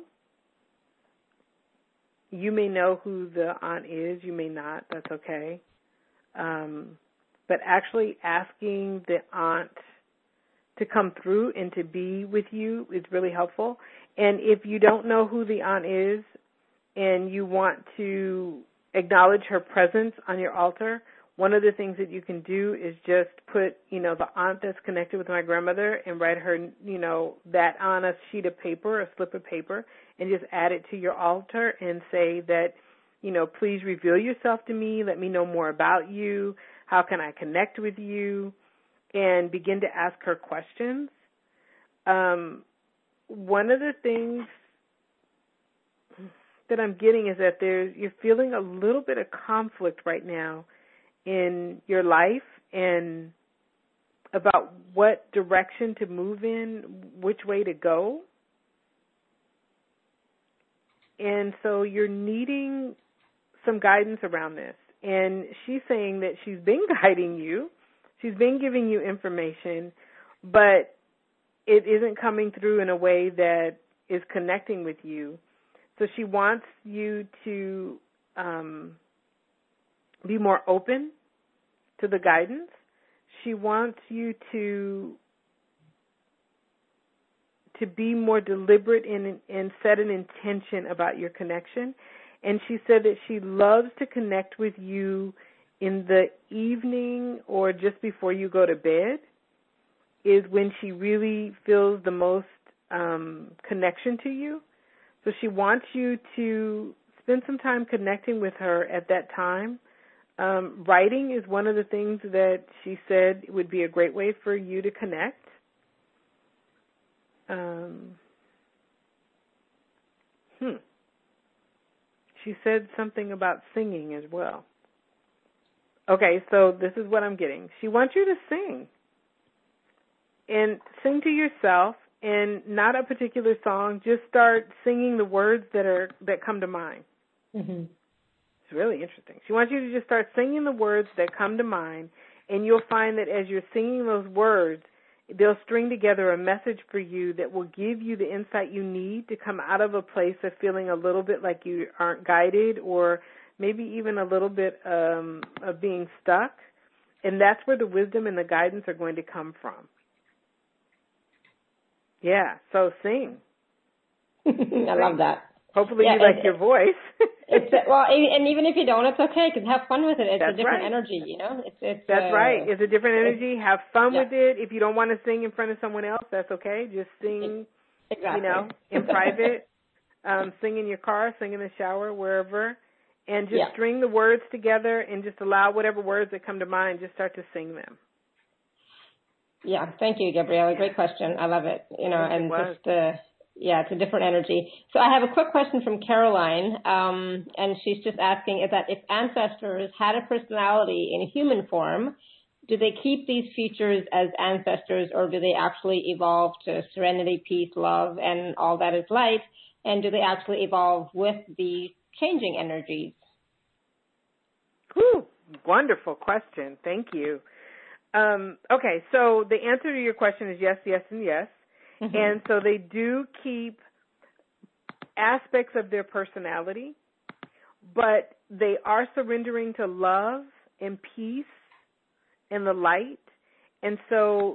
You may know who the aunt is, you may not, that's okay. But actually asking the aunt to come through and to be with you is really helpful. And if you don't know who the aunt is and you want to acknowledge her presence on your altar, one of the things that you can do is just put, the aunt that's connected with my grandmother and write her, that on a sheet of paper, a slip of paper, and just add it to your altar and say that, please reveal yourself to me. Let me know more about you. How can I connect with you? And begin to ask her questions. One of the things that I'm getting is that you're feeling a little bit of conflict right now in your life and about what direction to move in, which way to go. And so you're needing some guidance around this. And she's saying that she's been guiding you. She's been giving you information, but it isn't coming through in a way that is connecting with you. So she wants you to be more open to the guidance. She wants you to be more deliberate and set an intention about your connection. And she said that she loves to connect with you in the evening or just before you go to bed is when she really feels the most connection to you. So she wants you to spend some time connecting with her at that time. Writing is one of the things that she said would be a great way for you to connect. She said something about singing as well. Okay, so this is what I'm getting. She wants you to sing. And sing to yourself, and not a particular song. Just start singing the words that come to mind. Mm-hmm. It's really interesting. She wants you to just start singing the words that come to mind, and you'll find that as you're singing those words, they'll string together a message for you that will give you the insight you need to come out of a place of feeling a little bit like you aren't guided, or maybe even a little bit of being stuck. And that's where the wisdom and the guidance are going to come from. Yeah, so sing. I love that. Hopefully you like your voice. And even if you don't, it's okay, because have fun with it. It's a different energy, That's right. It's a different energy. Have fun with it. If you don't want to sing in front of someone else, that's okay. Just sing, in private. Sing in your car, sing in the shower, wherever. And just string the words together and just allow whatever words that come to mind, just start to sing them. Yeah, thank you, Gabriella. Great question. I love it. Yeah, it's a different energy. So I have a quick question from Caroline, and she's just asking is that if ancestors had a personality in human form, do they keep these features as ancestors, or do they actually evolve to serenity, peace, love, and all that is light? And do they actually evolve with the changing energies? Whew, wonderful question. Thank you. Okay, so the answer to your question is yes, yes, and yes. Mm-hmm. And so they do keep aspects of their personality, but they are surrendering to love and peace and the light. And so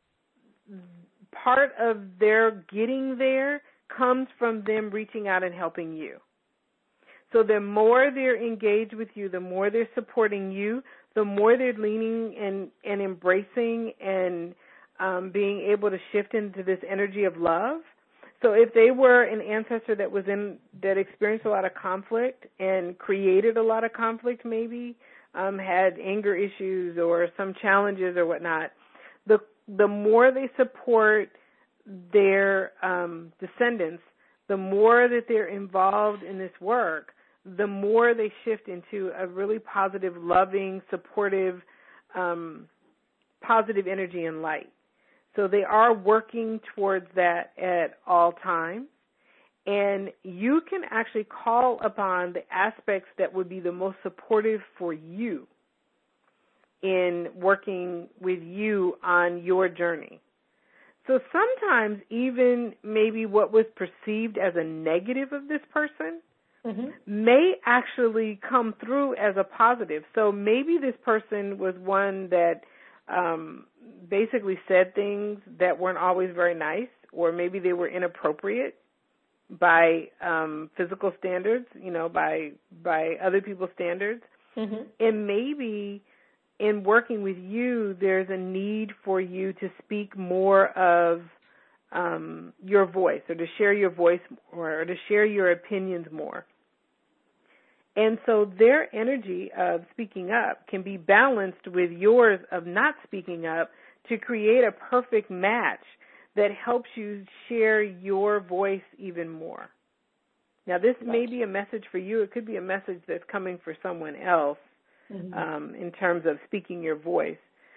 part of their getting there comes from them reaching out and helping you. So the more they're engaged with you, the more they're supporting you, the more they're leaning and embracing and being able to shift into this energy of love. So if they were an ancestor that experienced a lot of conflict and created a lot of conflict, maybe had anger issues or some challenges or whatnot, the more they support their descendants, the more that they're involved in this work, the more they shift into a really positive, loving, supportive, positive energy and light. So they are working towards that at all times. And you can actually call upon the aspects that would be the most supportive for you in working with you on your journey. So sometimes even maybe what was perceived as a negative of this person may actually come through as a positive. So maybe this person was one that basically said things that weren't always very nice, or maybe they were inappropriate by physical standards, by other people's standards. And maybe in working with you, there's a need for you to speak more of your voice, or to share your voice more, or to share your opinions more. And so their energy of speaking up can be balanced with yours of not speaking up to create a perfect match that helps you share your voice even more. Now, this may be a message for you. It could be a message that's coming for someone else in terms of speaking your voice.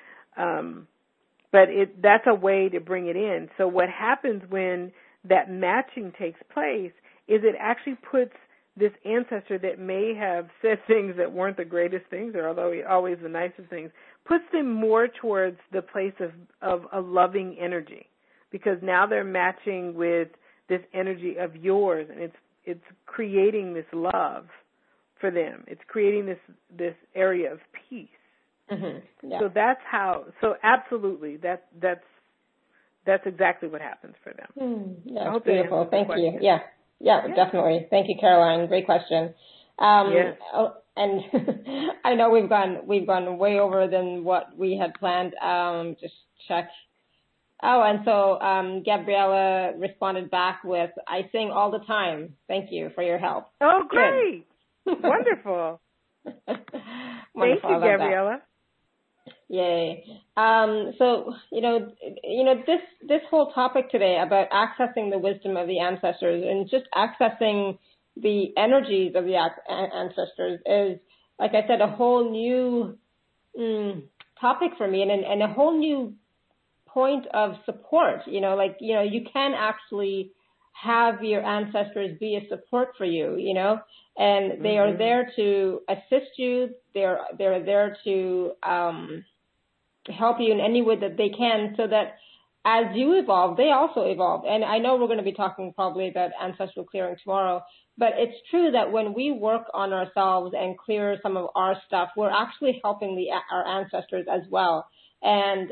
But that's a way to bring it in. So what happens when that matching takes place is it actually puts this ancestor that may have said things that weren't the greatest things, or although always the nicest things, puts them more towards the place of a loving energy, because now they're matching with this energy of yours, and it's creating this love for them. It's creating this area of peace. Yeah. So that's how. So absolutely, that's exactly what happens for them. Yeah, that's beautiful. Thank you. Yeah, definitely. Thank you, Caroline. Great question. Yes. And I know we've gone way over than what we had planned. Just check. Oh, and so Gabriella responded back with, "I sing all the time. Thank you for your help." Oh, great! Wonderful. Thank you, Gabriella. Yay. So, this whole topic today about accessing the wisdom of the ancestors and just accessing the energies of the ancestors is, like I said, a whole new topic for me, and a whole new point of support. You can actually have your ancestors be a support for you, and they are there to assist you. They're there to help you in any way that they can, so that as you evolve, they also evolve. And I know we're going to be talking probably about ancestral clearing tomorrow, but it's true that when we work on ourselves and clear some of our stuff, we're actually helping our ancestors as well. And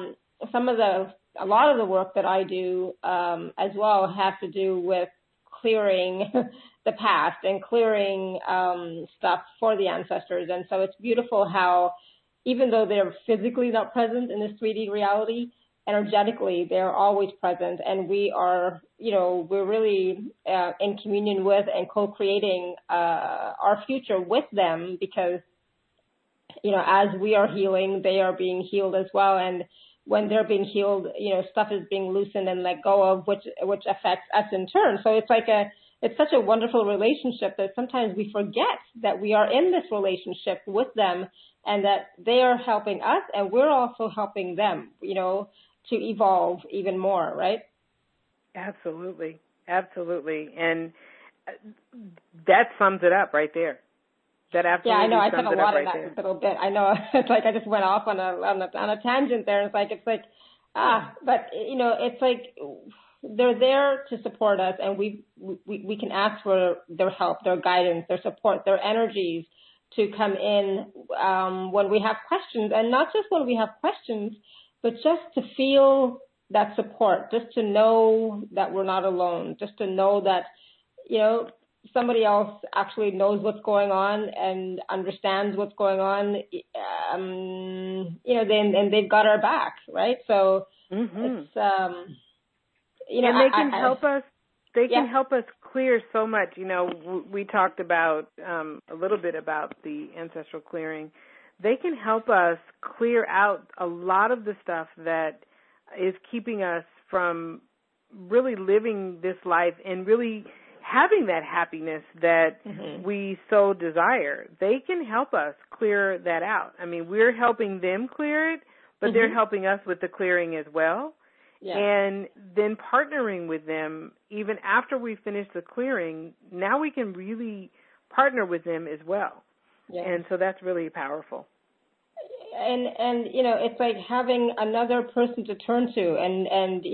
a lot of the work that I do as well has to do with clearing the past and clearing stuff for the ancestors. And so it's beautiful how, even though they're physically not present in this 3D reality, energetically they're always present, and we are, we're really in communion with and co-creating our future with them, because, as we are healing, they are being healed as well. And when they're being healed, stuff is being loosened and let go of, which affects us in turn. So it's such a wonderful relationship that sometimes we forget that we are in this relationship with them and that they are helping us and we're also helping them, to evolve even more, right? Absolutely. Absolutely. And that sums it up right there. That absolutely I know. I said a lot right of that there. little bit. I know. It's like I just went off on a tangent there. It's like but it's like they're there to support us, and we can ask for their help, their guidance, their support, their energies to come in when we have questions, and not just when we have questions, but just to feel that support, just to know that we're not alone, just to know that somebody else actually knows what's going on and understands what's going on, and they've got our back, right? So it's, and they can help us. They can help us clear so much. We talked about a little bit about the ancestral clearing. They can help us clear out a lot of the stuff that is keeping us from really living this life and really having that happiness that we so desire. They can help us clear that out. I mean, we're helping them clear it, but they're helping us with the clearing as well. Yeah. And then partnering with them, even after we finish the clearing, now we can really partner with them as well. Yeah. And so that's really powerful. And it's like having another person to turn to, and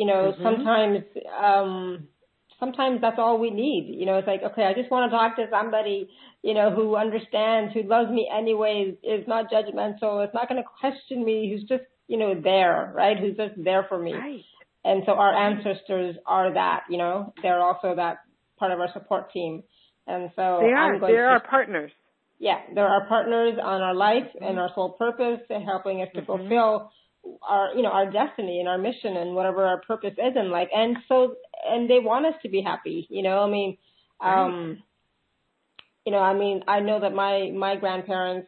sometimes that's all we need. It's like, okay, I just want to talk to somebody, who understands, who loves me anyways, is not judgmental, is not going to question me, who's just, there, right? Who's just there for me. Right. And so our ancestors are that, they're also that part of our support team. And so they're our partners. Yeah, they're our partners on our life and our soul purpose and helping us to fulfill our destiny and our mission and whatever our purpose is in life. And so, and they want us to be happy, I know that my grandparents,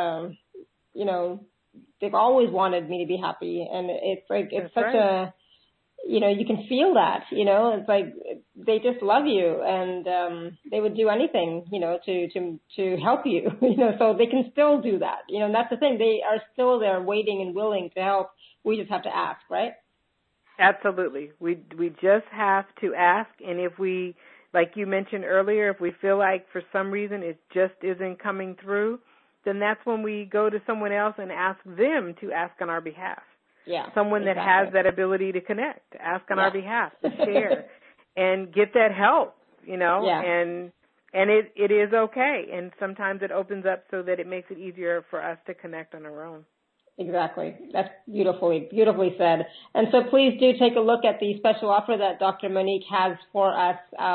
they've always wanted me to be happy. And it's like, it's such a, you can feel that, it's like they just love you and they would do anything, to help you, so they can still do that. And that's the thing. They are still there waiting and willing to help. We just have to ask, right? Absolutely. We just have to ask. And if we, like you mentioned earlier, if we feel like for some reason it just isn't coming through, then that's when we go to someone else and ask them to ask on our behalf. Yeah, someone that has that ability to connect, ask on our behalf, to share, and get that help, and it is okay. And sometimes it opens up so that it makes it easier for us to connect on our own. Exactly. That's beautifully said. And so please do take a look at the special offer that Dr. Monique has for us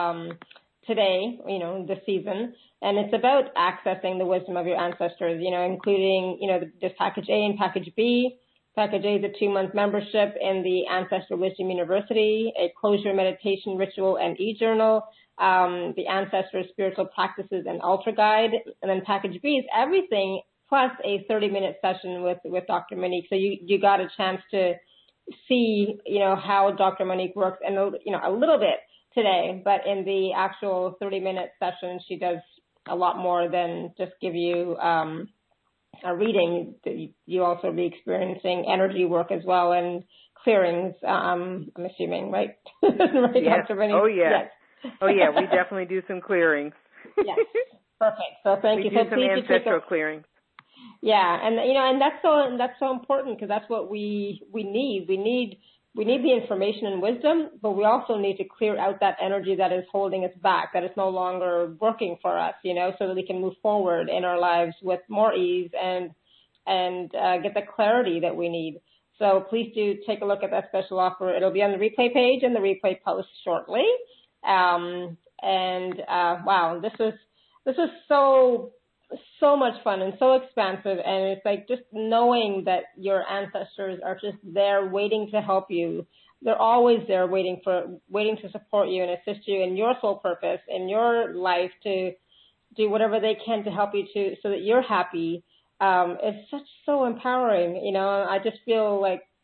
today, this season. And it's about accessing the wisdom of your ancestors, including, this package A and package B. Package A is a 2-month membership in the Ancestral Wisdom University, a closure meditation ritual and e-journal, the Ancestral Spiritual Practices and Ultra Guide. And then package B is everything plus a 30-minute session with Dr. Monique. So you got a chance to see, how Dr. Monique works and, a little bit today, but in the actual 30-minute session, she does a lot more than just give you, a reading. You also be experiencing energy work as well and clearings, I'm assuming, right? Right, yes. Dr. Monique? Oh, yes. Oh, yeah, we definitely do some clearings. Yes, perfect. So thank you. We do some ancestral clearings. Yeah, and that's so important because that's what we need. We need the information and wisdom, but we also need to clear out that energy that is holding us back, that is no longer working for us, so that we can move forward in our lives with more ease and get the clarity that we need. So please do take a look at that special offer. It'll be on the replay page and the replay post shortly. Wow, this was so much fun and so expansive, and it's like just knowing that your ancestors are just there waiting to help you. They're always there waiting to support you and assist you in your soul purpose, in your life, to do whatever they can to help you so that you're happy. It's so empowering, I just feel like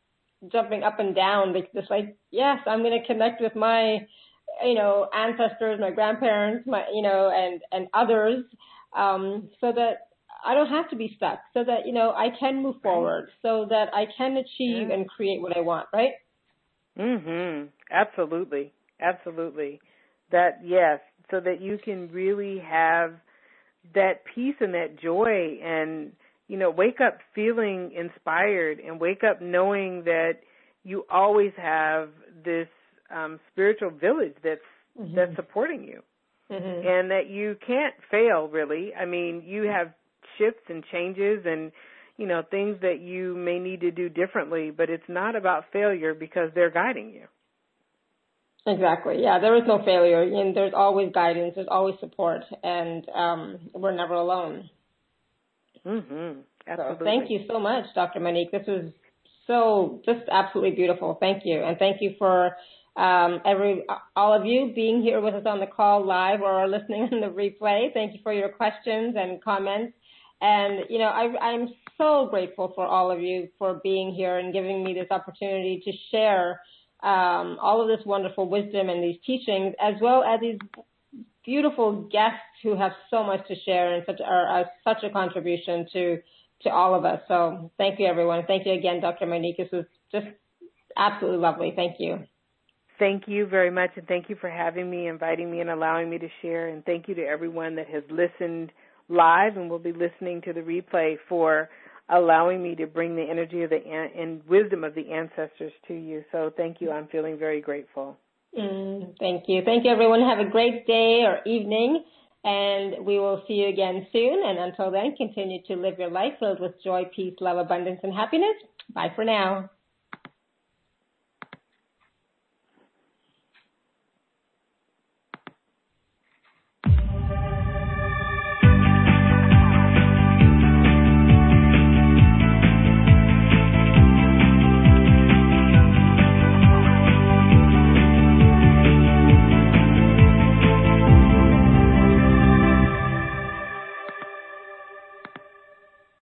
jumping up and down, just like, yes, I'm going to connect with my, ancestors, my grandparents, and others, so that I don't have to be stuck, so that, I can move forward, so that I can achieve and create what I want, right? Absolutely. Absolutely. That, yes, so that you can really have that peace and that joy and, wake up feeling inspired and wake up knowing that you always have this spiritual village that's supporting you, and that you can't fail, really. I mean, you have shifts and changes and, things that you may need to do differently, but it's not about failure because they're guiding you. Exactly. Yeah, there is no failure, and there's always guidance, there's always support, and we're never alone. Absolutely. So thank you so much, Dr. Monique. This was just absolutely beautiful. Thank you, and thank you for all of you being here with us on the call live or listening on the replay. Thank you for your questions and comments. And, I'm so grateful for all of you for being here and giving me this opportunity to share all of this wonderful wisdom and these teachings, as well as these beautiful guests who have so much to share and are such a contribution to all of us. So thank you, everyone. Thank you again, Dr. Monique. This was just absolutely lovely. Thank you. Thank you very much, and thank you for having me, inviting me, and allowing me to share. And thank you to everyone that has listened live and will be listening to the replay for allowing me to bring the energy of and wisdom of the ancestors to you. So thank you. I'm feeling very grateful. Thank you. Thank you, everyone. Have a great day or evening, and we will see you again soon. And until then, continue to live your life filled with joy, peace, love, abundance, and happiness. Bye for now.